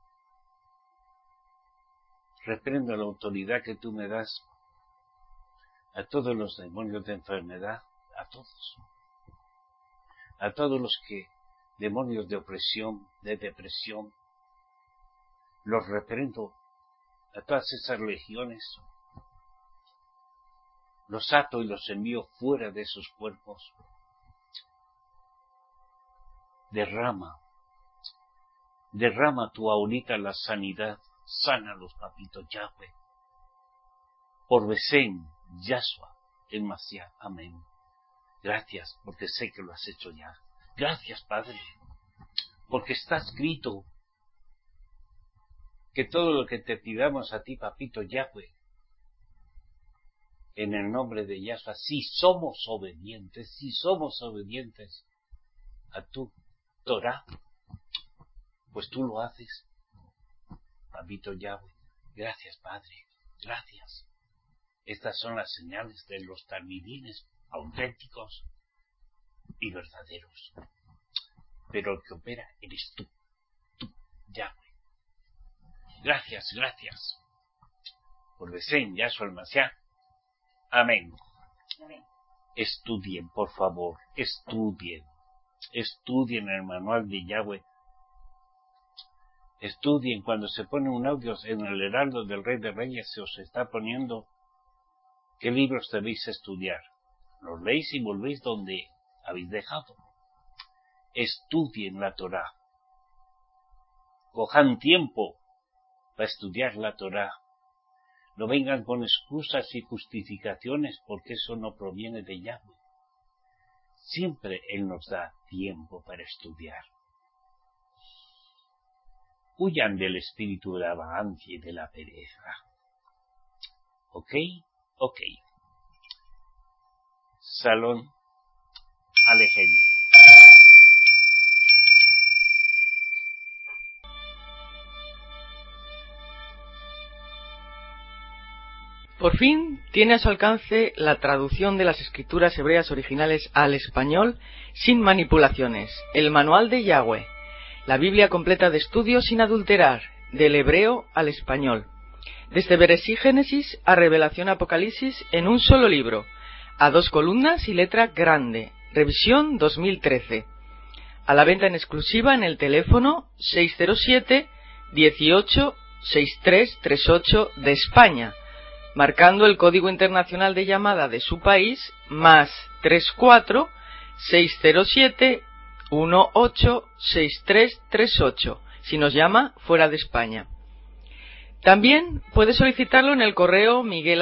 Reprendo la autoridad que tú me das a todos los demonios de enfermedad, a todos los que demonios de opresión, de depresión, los reprendo, a todas esas legiones, los ato y los envío fuera de esos cuerpos. Derrama tu ahorita la sanidad, sánalos, papito Yahweh, por Besén, Yahshua, el Mashiach, amén. Gracias, porque sé que lo has hecho ya. Gracias, Padre, porque está escrito que todo lo que te pidamos a ti, papito Yahweh, en el nombre de Yahshua, si somos obedientes a tu Torah, pues tú lo haces, papito Yahweh. Gracias, Padre, gracias. Estas son las señales de los talmidines auténticos y verdaderos. Pero el que opera eres tú, Yahweh. Gracias por Besén, Yahshua el Mashiach. Amén. Estudien, por favor, estudien el manual de Yahweh. Estudien, cuando se pone un audio en el Heraldo del Rey de Reyes, se os está poniendo qué libros debéis estudiar. Los leéis y volvéis donde habéis dejado. Estudien la Torah. Cojan tiempo para estudiar la Torah. No vengan con excusas y justificaciones, porque eso no proviene de Yahweh. Siempre Él nos da tiempo para estudiar. Huyan del espíritu de la vagancia y de la pereza. ¿Ok? Salón Alejem.
Por fin tiene a su alcance la traducción de las escrituras hebreas originales al español sin manipulaciones, el Manual de Yahweh, la Biblia completa de estudio sin adulterar, del hebreo al español, desde Bereshit Génesis a Revelación Apocalipsis en un solo libro, a 2 columnas y letra grande, revisión 2013, a la venta en exclusiva en el teléfono 607 18 6338 de España, marcando el código internacional de llamada de su país más 34 607 18 6338 si nos llama fuera de España. También puede solicitarlo en el correo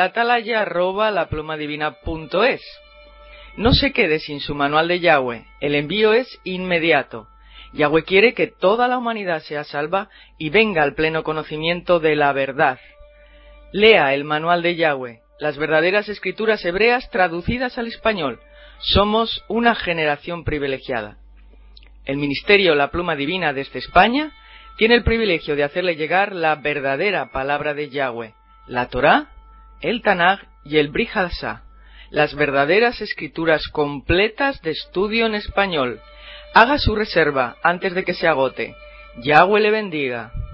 miguelatalaya@laplumadivina.es. No se quede sin su manual de Yahweh, el envío es inmediato. Yahweh quiere que toda la humanidad sea salva y venga al pleno conocimiento de la verdad. Lea el manual de Yahweh, las verdaderas escrituras hebreas traducidas al español. Somos una generación privilegiada. El ministerio La Pluma Divina desde España tiene el privilegio de hacerle llegar la verdadera palabra de Yahweh, la Torá, el Tanaj y el Brit Hadashah, las verdaderas escrituras completas de estudio en español. Haga su reserva antes de que se agote. Yahweh le bendiga.